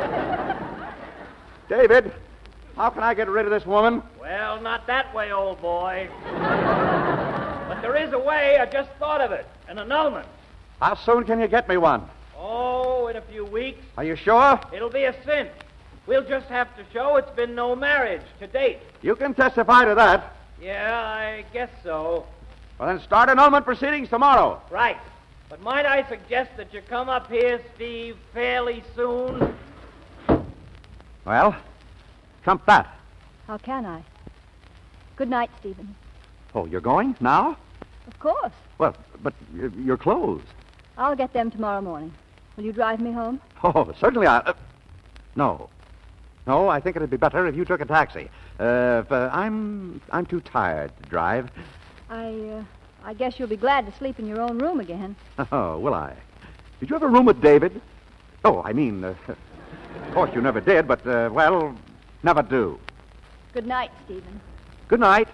David, how can I get rid of this woman? Well, not that way, old boy. But there is a way. I just thought of it. An annulment. How soon can you get me one? Oh, in a few weeks. Are you sure? It'll be a cinch. We'll just have to show it's been no marriage to date. You can testify to that. Yeah, I guess so. Well, then start annulment proceedings tomorrow. Right. But might I suggest that you come up here, Steve, fairly soon? Well, trump that. How can I? Good night, Stephen. Oh, you're going now? Of course. Well, but y- your clothes. I'll get them tomorrow morning. Will you drive me home? Oh, certainly I... Uh, no. No, I think it'd be better if you took a taxi. Uh, if, uh, I'm I'm too tired to drive. I, uh, I guess you'll be glad to sleep in your own room again. Oh, will I? Did you have a room with David? Oh, I mean, uh, of course you never did, but, uh, well, never do. Good night, Stephen. Good night.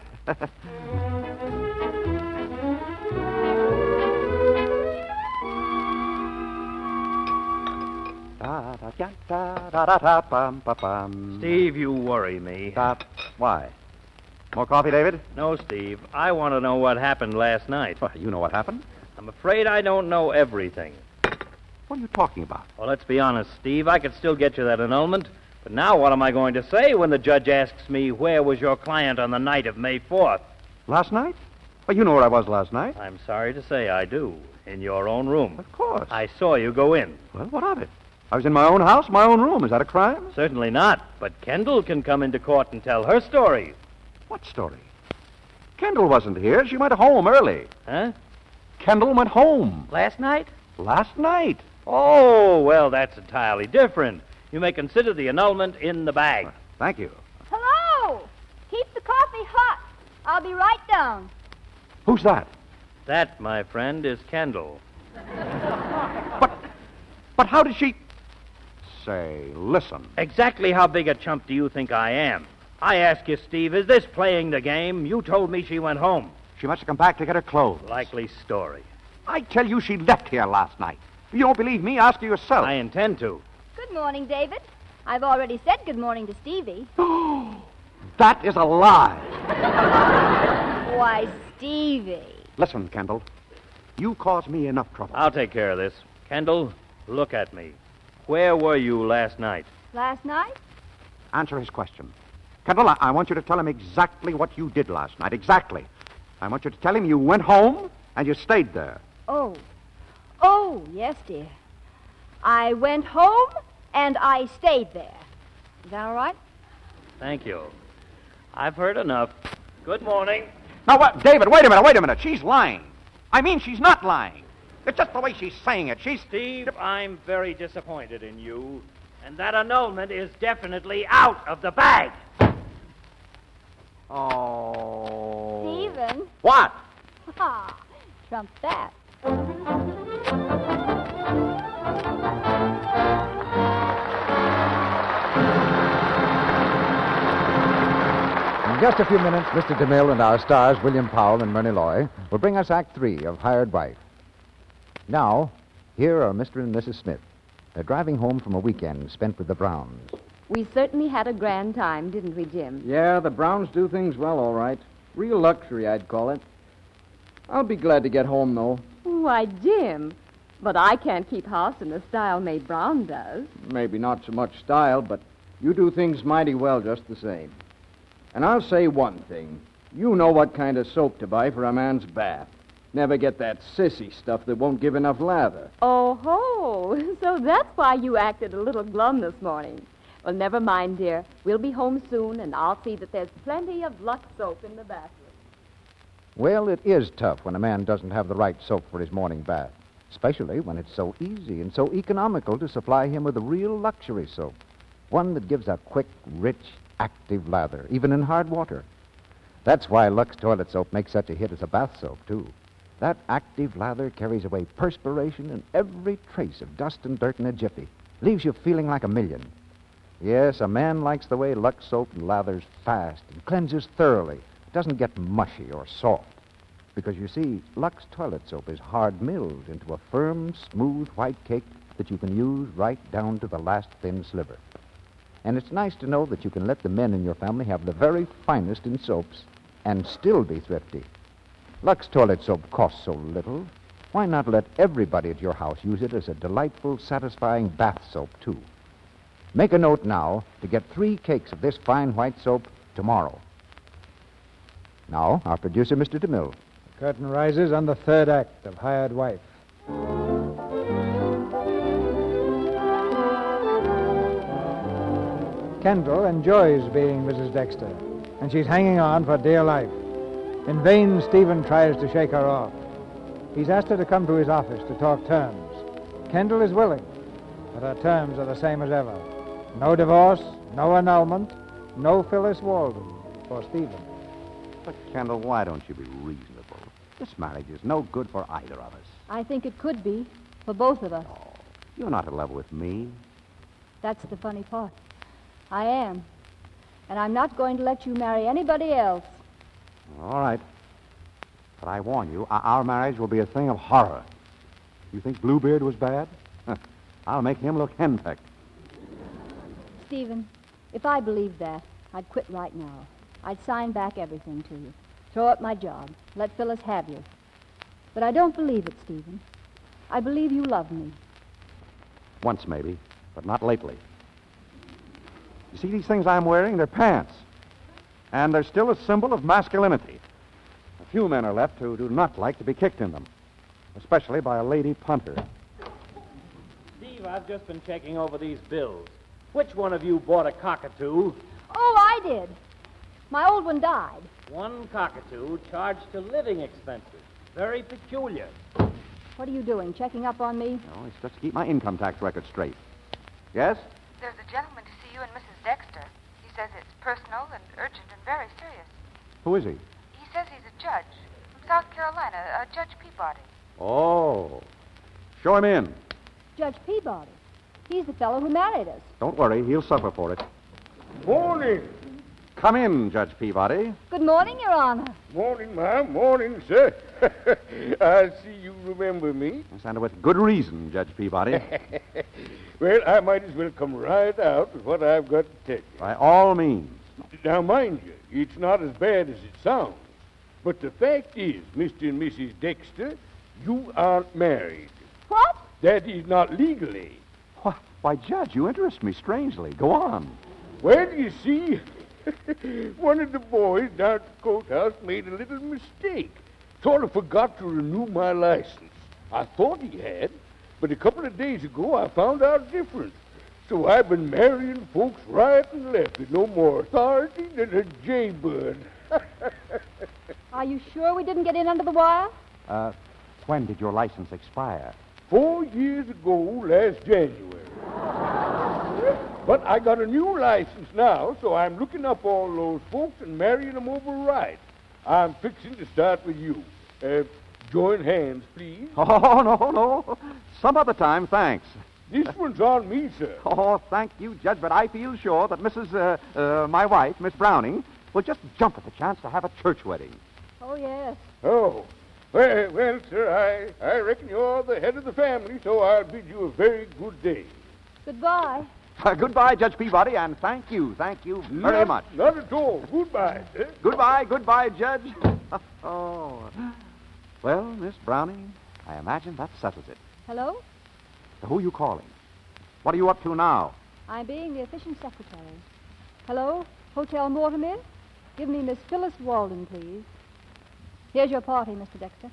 Steve, you worry me. Stop. Why? More coffee, David? No, Steve. I want to know what happened last night. Well, you know what happened? I'm afraid I don't know everything. What are you talking about? Well, let's be honest, Steve. I could still get you that annulment. But now what am I going to say when the judge asks me where was your client on the night of May fourth? Last night? Well, you know where I was last night. I'm sorry to say I do. In your own room. Of course. I saw you go in. Well, what of it? I was in my own house, my own room. Is that a crime? Certainly not. But Kendall can come into court and tell her story. What story? Kendall wasn't here. She went home early. Huh? Kendall went home. Last night? Last night. Oh, well, that's entirely different. You may consider the annulment in the bag. Thank you. Hello! Keep the coffee hot. I'll be right down. Who's that? That, my friend, is Kendall. But, but how did she... Say, listen. Exactly how big a chump do you think I am? I ask you, Steve, is this playing the game? You told me she went home. She must have come back to get her clothes. Likely story. I tell you she left here last night. If you don't believe me, ask her yourself. I intend to. Good morning, David. I've already said good morning to Stevie. That is a lie. Why, Stevie. Listen, Kendall. You caused me enough trouble. I'll take care of this. Kendall, look at me. Where were you last night? Last night? Answer his question. Kendall, I, I want you to tell him exactly what you did last night. Exactly. I want you to tell him you went home and you stayed there. Oh. Oh, yes, dear. I went home and I stayed there. Is that all right? Thank you. I've heard enough. Good morning. Now, what? David, wait a minute, wait a minute. She's lying. I mean, she's not lying. It's just the way she's saying it. She's... Steve, I'm very disappointed in you. And that annulment is definitely out of the bag. Oh. Stephen. What? Ha! Trump that. In just a few minutes, Mister DeMille and our stars, William Powell and Myrna Loy, will bring us Act Three of Hired Wife. Now, here are Mister and Missus Smith. They're driving home from a weekend spent with the Browns. We certainly had a grand time, didn't we, Jim? Yeah, the Browns do things well, all right. Real luxury, I'd call it. I'll be glad to get home, though. Why, Jim, but I can't keep house in the style May Brown does. Maybe not so much style, but you do things mighty well just the same. And I'll say one thing. You know what kind of soap to buy for a man's bath. Never get that sissy stuff that won't give enough lather. Oh, ho. So that's why you acted a little glum this morning. Well, never mind, dear. We'll be home soon, and I'll see that there's plenty of Lux soap in the bathroom. Well, it is tough when a man doesn't have the right soap for his morning bath, especially when it's so easy and so economical to supply him with a real luxury soap, one that gives a quick, rich, active lather, even in hard water. That's why Lux toilet soap makes such a hit as a bath soap, too. That active lather carries away perspiration and every trace of dust and dirt in a jiffy, leaves you feeling like a million. Yes, a man likes the way Lux soap lathers fast and cleanses thoroughly, doesn't get mushy or soft. Because, you see, Lux toilet soap is hard milled into a firm, smooth white cake that you can use right down to the last thin sliver. And it's nice to know that you can let the men in your family have the very finest in soaps and still be thrifty. Lux toilet soap costs so little. Why not let everybody at your house use it as a delightful, satisfying bath soap, too? Make a note now to get three cakes of this fine white soap tomorrow. Now, our producer, Mister DeMille. The curtain rises on the third act of Hired Wife. Kendall enjoys being Missus Dexter, and she's hanging on for dear life. In vain, Stephen tries to shake her off. He's asked her to come to his office to talk terms. Kendall is willing, but her terms are the same as ever. No divorce, no annulment, no Phyllis Walden for Stephen. But, Kendall, why don't you be reasonable? This marriage is no good for either of us. I think it could be, for both of us. Oh, you're not in love with me. That's the funny part. I am. And I'm not going to let you marry anybody else. All right. But I warn you, our marriage will be a thing of horror. You think Bluebeard was bad? I'll make him look henpecked. Stephen, if I believed that, I'd quit right now. I'd sign back everything to you. Throw up my job. Let Phyllis have you. But I don't believe it, Stephen. I believe you love me. Once, maybe, but not lately. You see these things I'm wearing? They're pants. And they're still a symbol of masculinity. A few men are left who do not like to be kicked in them, especially by a lady punter. Steve, I've just been checking over these bills. Which one of you bought a cockatoo? Oh, I did. My old one died. One cockatoo charged to living expenses. Very peculiar. What are you doing, checking up on me? No, it's just to keep my income tax record straight. Yes? There's a gentleman to see you and Missus Dexter. He says it's personal and urgent and very serious. Who is he? He says he's a judge from South Carolina, uh, Judge Peabody. Oh. Show him in. Judge Peabody. He's the fellow who married us. Don't worry, he'll suffer for it. Morning. Come in, Judge Peabody. Good morning, Your Honor. Morning, ma'am. Morning, sir. I see you remember me. Yes, and with good reason, Judge Peabody. Well, I might as well come right out with what I've got to tell you. By all means. Now, mind you, it's not as bad as it sounds. But the fact is, Mister and Missus Dexter, you aren't married. What? That is not legally. Why, why, Judge, you interest me strangely. Go on. Well, you see, one of the boys down at the courthouse made a little mistake. Sort of forgot to renew my license. I thought he had, but a couple of days ago I found out different. So I've been marrying folks right and left with no more authority than a jaybird. Are you sure we didn't get in under the wire? Uh, when did your license expire? Four years ago, last January. But I got a new license now, so I'm looking up all those folks and marrying them over right. I'm fixing to start with you. Uh, join hands, please. Oh, no, no. Some other time, thanks. This one's on me, sir. Oh, thank you, Judge, but I feel sure that Missus Uh, uh, my wife, Miss Browning, will just jump at the chance to have a church wedding. Oh, yes. Oh. Well, well, sir, I, I reckon you're the head of the family, so I'll bid you a very good day. Goodbye. Uh, goodbye, Judge Peabody, and thank you, thank you very not, much. Not at all. Goodbye, sir. Goodbye, goodbye, Judge. Oh. Well, Miss Browning, I imagine that settles it. Hello? Who are you calling? What are you up to now? I'm being the efficient secretary. Hello? Hotel Mortimer? Give me Miss Phyllis Walden, please. Here's your party, Mister Dexter.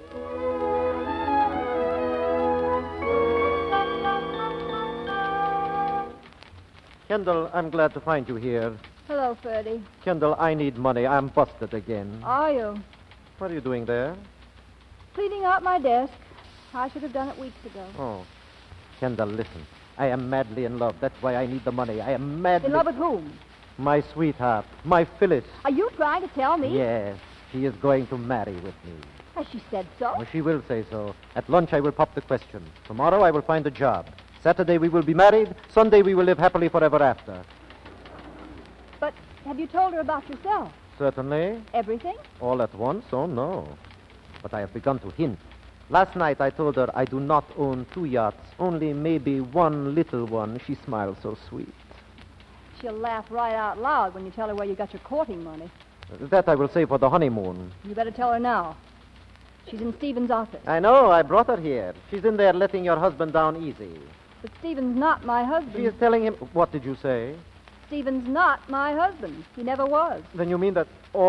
Kendall, I'm glad to find you here. Hello, Ferdy. Kendall, I need money. I'm busted again. Are you? What are you doing there? Cleaning out my desk. I should have done it weeks ago. Oh. Kendall, listen. I am madly in love. That's why I need the money. I am madly... In love with whom? My sweetheart. My Phyllis. Are you trying to tell me? Yes. She is going to marry with me. Has she said so? Oh, she will say so. At lunch, I will pop the question. Tomorrow, I will find a job. Saturday, we will be married. Sunday, we will live happily forever after. But have you told her about yourself? Certainly. Everything? All at once? Oh, no. But I have begun to hint. Last night I told her I do not own two yachts, only maybe one little one. She smiled so sweet. She'll laugh right out loud when you tell her where you got your courting money. That I will save for the honeymoon. You better tell her now. She's in Stephen's office. I know. I brought her here. She's in there letting your husband down easy. But Stephen's not my husband. She is telling him... What did you say? Stephen's not my husband. He never was. Then you mean that...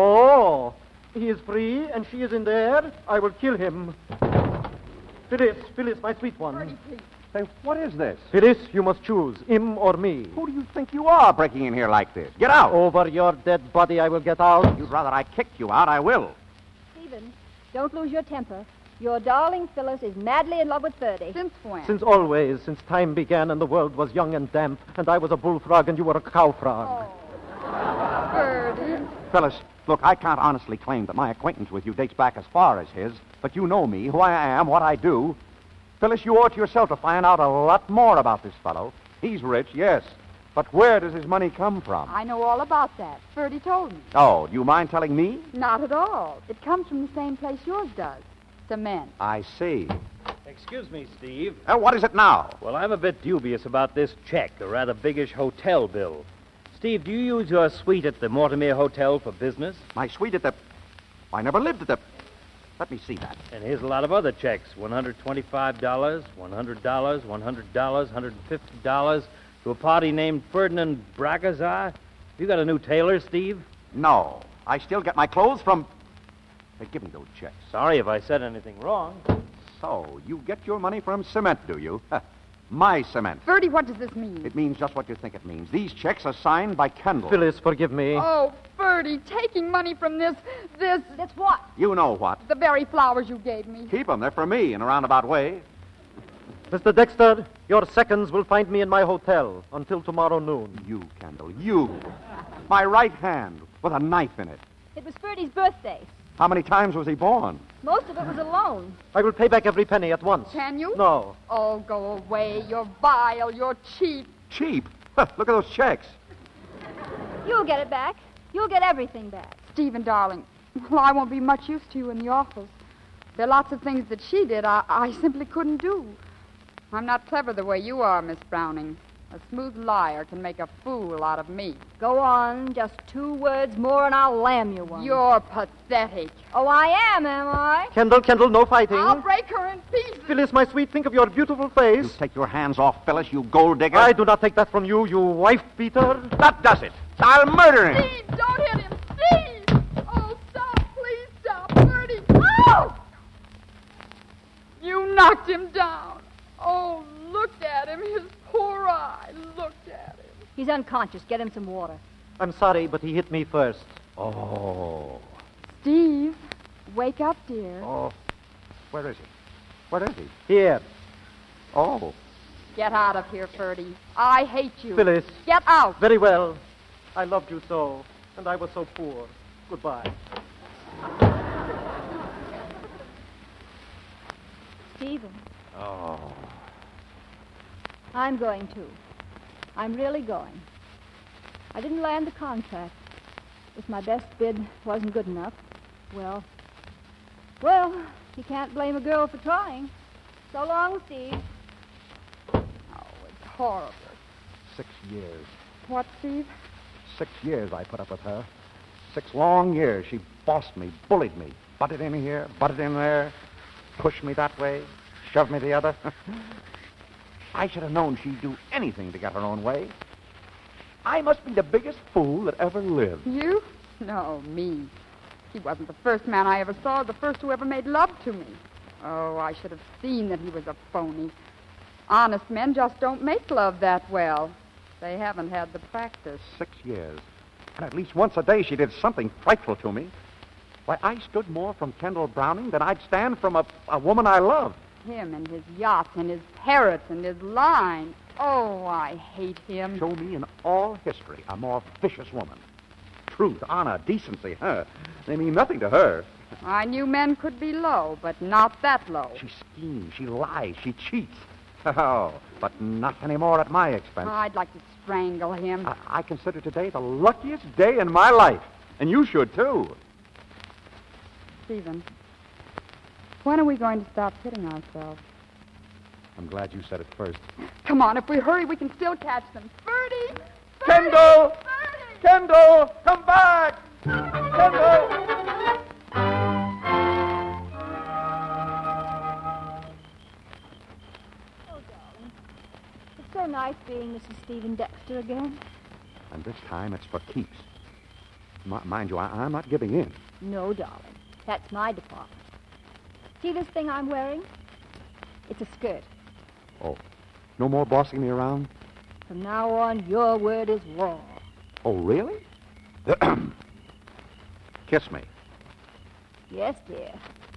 Oh, he is free and she is in there? I will kill him. Phyllis, Phyllis, my sweet one. Bertie, please. Say, what is this? Phyllis, you must choose, him or me. Who do you think you are breaking in here like this? Get out. Over your dead body, I will get out. You'd rather I kicked you out, I will. Stephen, don't lose your temper. Your darling Phyllis is madly in love with Ferdy. Since when? Since always, since time began and the world was young and damp, and I was a bullfrog and you were a cow frog. Oh. Ferdy. Phyllis, look, I can't honestly claim that my acquaintance with you dates back as far as his, but you know me, who I am, what I do. Phyllis, you owe it to yourself to find out a lot more about this fellow. He's rich, yes, but where does his money come from? I know all about that. Ferdy told me. Oh, do you mind telling me? Not at all. It comes from the same place yours does. Cement. I see. Excuse me, Steve. Uh, what is it now? Well, I'm a bit dubious about this check, a rather biggish hotel bill. Steve, do you use your suite at the Mortimer Hotel for business? My suite at the... I never lived at the... Let me see that. And here's a lot of other checks. one hundred twenty-five dollars, one hundred dollars, one hundred dollars, one hundred fifty dollars to a party named Ferdinand Bragazar. You got a new tailor, Steve? No. I still get my clothes from... Hey, give me those checks. Sorry if I said anything wrong. So, you get your money from cement, do you? My cement. Ferdy, what does this mean? It means just what you think it means. These checks are signed by Kendall. Phyllis, forgive me. Oh, Ferdy, taking money from this, this... This what? You know what. The very flowers you gave me. Keep them. They're for me in a roundabout way. Mister Dexter, your seconds will find me in my hotel until tomorrow noon. You, Kendall, you. My right hand with a knife in it. It was Ferdy's birthday. How many times was he born? Most of it was a loan. I will pay back every penny at once. Can you? No. Oh, go away. You're vile. You're cheap. Cheap? Look at those checks. You'll get it back. You'll get everything back. Stephen, darling, well, I won't be much use to you in the office. There are lots of things that she did I, I simply couldn't do. I'm not clever the way you are, Miss Browning. A smooth liar can make a fool out of me. Go on. Just two words more and I'll lam you one. You're pathetic. Oh, I am, am I? Kendall, Kendall, no fighting. I'll break her in pieces. Phyllis, my sweet, think of your beautiful face. You take your hands off, Phyllis, you gold digger. I do not take that from you, you wife-beater. That does it. I'll murder him. Steve, don't hit him. Steve! Oh, stop. Please stop. Ferdy. Oh! You knocked him down. Oh, look at him. His poor eye. Look at him. He's unconscious. Get him some water. I'm sorry, but he hit me first. Oh. Steve, wake up, dear. Oh. Where is he? Where is he? Here. Oh. Get out of here, Ferdy. I hate you. Phyllis. Get out. Very well. I loved you so, and I was so poor. Goodbye. Stephen. Oh. I'm going to. I'm really going. I didn't land the contract. If my best bid wasn't good enough, well, well, you can't blame a girl for trying. So long, Steve. Oh, it's horrible. Six years. What, Steve? Six years I put up with her. Six long years. She bossed me, bullied me, butted in here, butted in there, pushed me that way, shoved me the other. I should have known she'd do anything to get her own way. I must be the biggest fool that ever lived. You? No, me. He wasn't the first man I ever saw, the first who ever made love to me. Oh, I should have seen that he was a phony. Honest men just don't make love that well. They haven't had the practice. Six years. And at least once a day she did something frightful to me. Why, I stood more from Kendall Browning than I'd stand from a, a woman I loved. Him and his yachts and his parrots and his line. Oh, I hate him. Show me in all history a more vicious woman. Truth, honor, decency, her. They mean nothing to her. I knew men could be low, but not that low. She schemes, she lies, she cheats. Oh, but not anymore at my expense. I'd like to strangle him. I, I consider today the luckiest day in my life. And you should, too. Stephen, when are we going to stop kidding ourselves? I'm glad you said it first. Come on, if we hurry, we can still catch them. Bertie! Kendall! Kendall! Come back! Kendall! It's so nice being Missus Stephen Dexter again. And this time it's for keeps. M- mind you, I- I'm not giving in. No, darling. That's my department. See this thing I'm wearing? It's a skirt. Oh, no more bossing me around? From now on, your word is law. Oh, really? Kiss me. Yes, dear.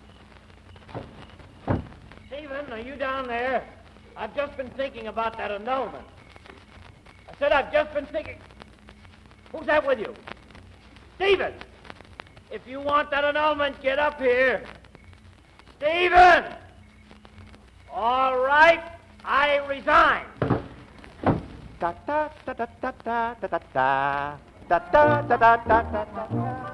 Stephen, are you down there? I've just been thinking about that annulment. I said I've just been thinking. Who's that with you? Stephen! If you want that annulment, get up here. Stephen! All right, I resign. Da da da da da da da da da da da da da da da da.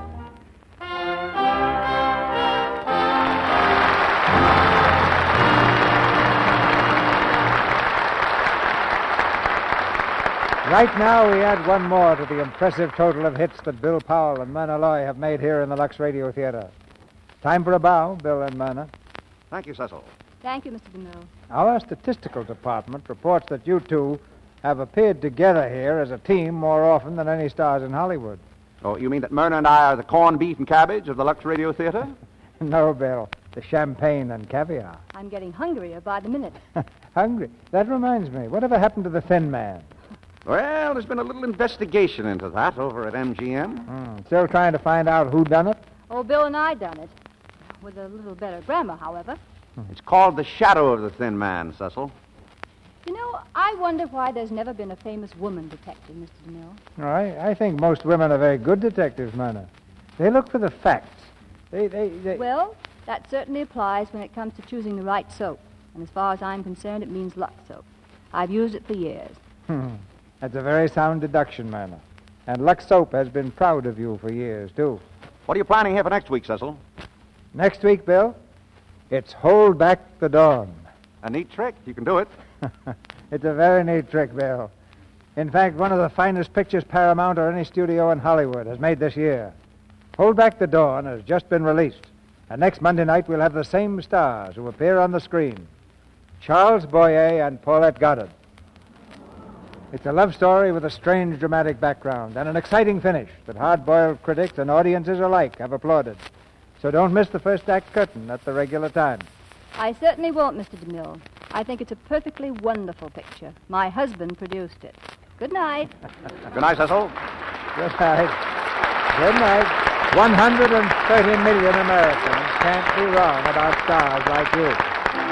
Right now, we add one more to the impressive total of hits that Bill Powell and Myrna Loy have made here in the Lux Radio Theater. Time for a bow, Bill and Myrna. Thank you, Cecil. Thank you, Mister DeMille. Our statistical department reports that you two have appeared together here as a team more often than any stars in Hollywood. Oh, you mean that Myrna and I are the corned beef and cabbage of the Lux Radio Theater? No, Bill. The champagne and caviar. I'm getting hungrier by the minute. Hungry? That reminds me. Whatever happened to the thin man? Well, there's been a little investigation into that over at M G M. Hmm. Still trying to find out who done it? Oh, Bill and I done it. With a little better grammar, however. It's called The Shadow of the Thin Man, Cecil. You know, I wonder why there's never been a famous woman detective, Mister DeMille. I, I think most women are very good detectives, Myrna. They look for the facts. They, they, they... Well, that certainly applies when it comes to choosing the right soap. And as far as I'm concerned, it means Lux soap. I've used it for years. Hmm. That's a very sound deduction, Myrna. And Lux Soap has been proud of you for years, too. What are you planning here for next week, Cecil? Next week, Bill, it's Hold Back the Dawn. A neat trick. You can do it. It's a very neat trick, Bill. In fact, one of the finest pictures Paramount or any studio in Hollywood has made this year. Hold Back the Dawn has just been released. And next Monday night, we'll have the same stars who appear on the screen. Charles Boyer and Paulette Goddard. It's a love story with a strange dramatic background and an exciting finish that hard-boiled critics and audiences alike have applauded. So don't miss the first act curtain at the regular time. I certainly won't, Mister DeMille. I think it's a perfectly wonderful picture. My husband produced it. Good night. Good night, Cecil. Good night. Good night. one hundred thirty million Americans can't be wrong about stars like you.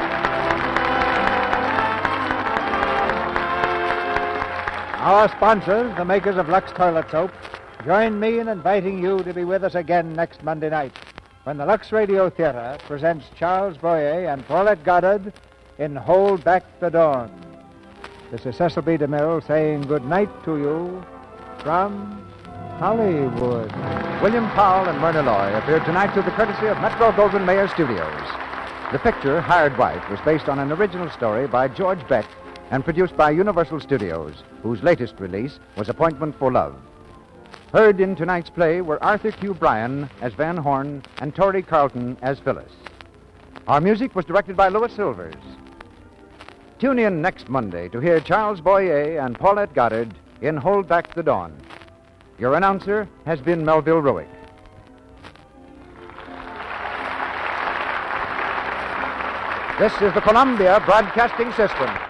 Our sponsors, the makers of Lux Toilet Soap, join me in inviting you to be with us again next Monday night when the Lux Radio Theater presents Charles Boyer and Paulette Goddard in Hold Back the Dawn. This is Cecil B. DeMille saying good night to you from Hollywood. William Powell and Myrna Loy appeared tonight through the courtesy of Metro Goldwyn Mayer Studios. The picture, Hired Wife, was based on an original story by George Beck and produced by Universal Studios, whose latest release was Appointment for Love. Heard in tonight's play were Arthur Q. Bryan as Van Horn and Torrey Carlton as Phyllis. Our music was directed by Louis Silvers. Tune in next Monday to hear Charles Boyer and Paulette Goddard in Hold Back the Dawn. Your announcer has been Melville Ruick. This is the Columbia Broadcasting System.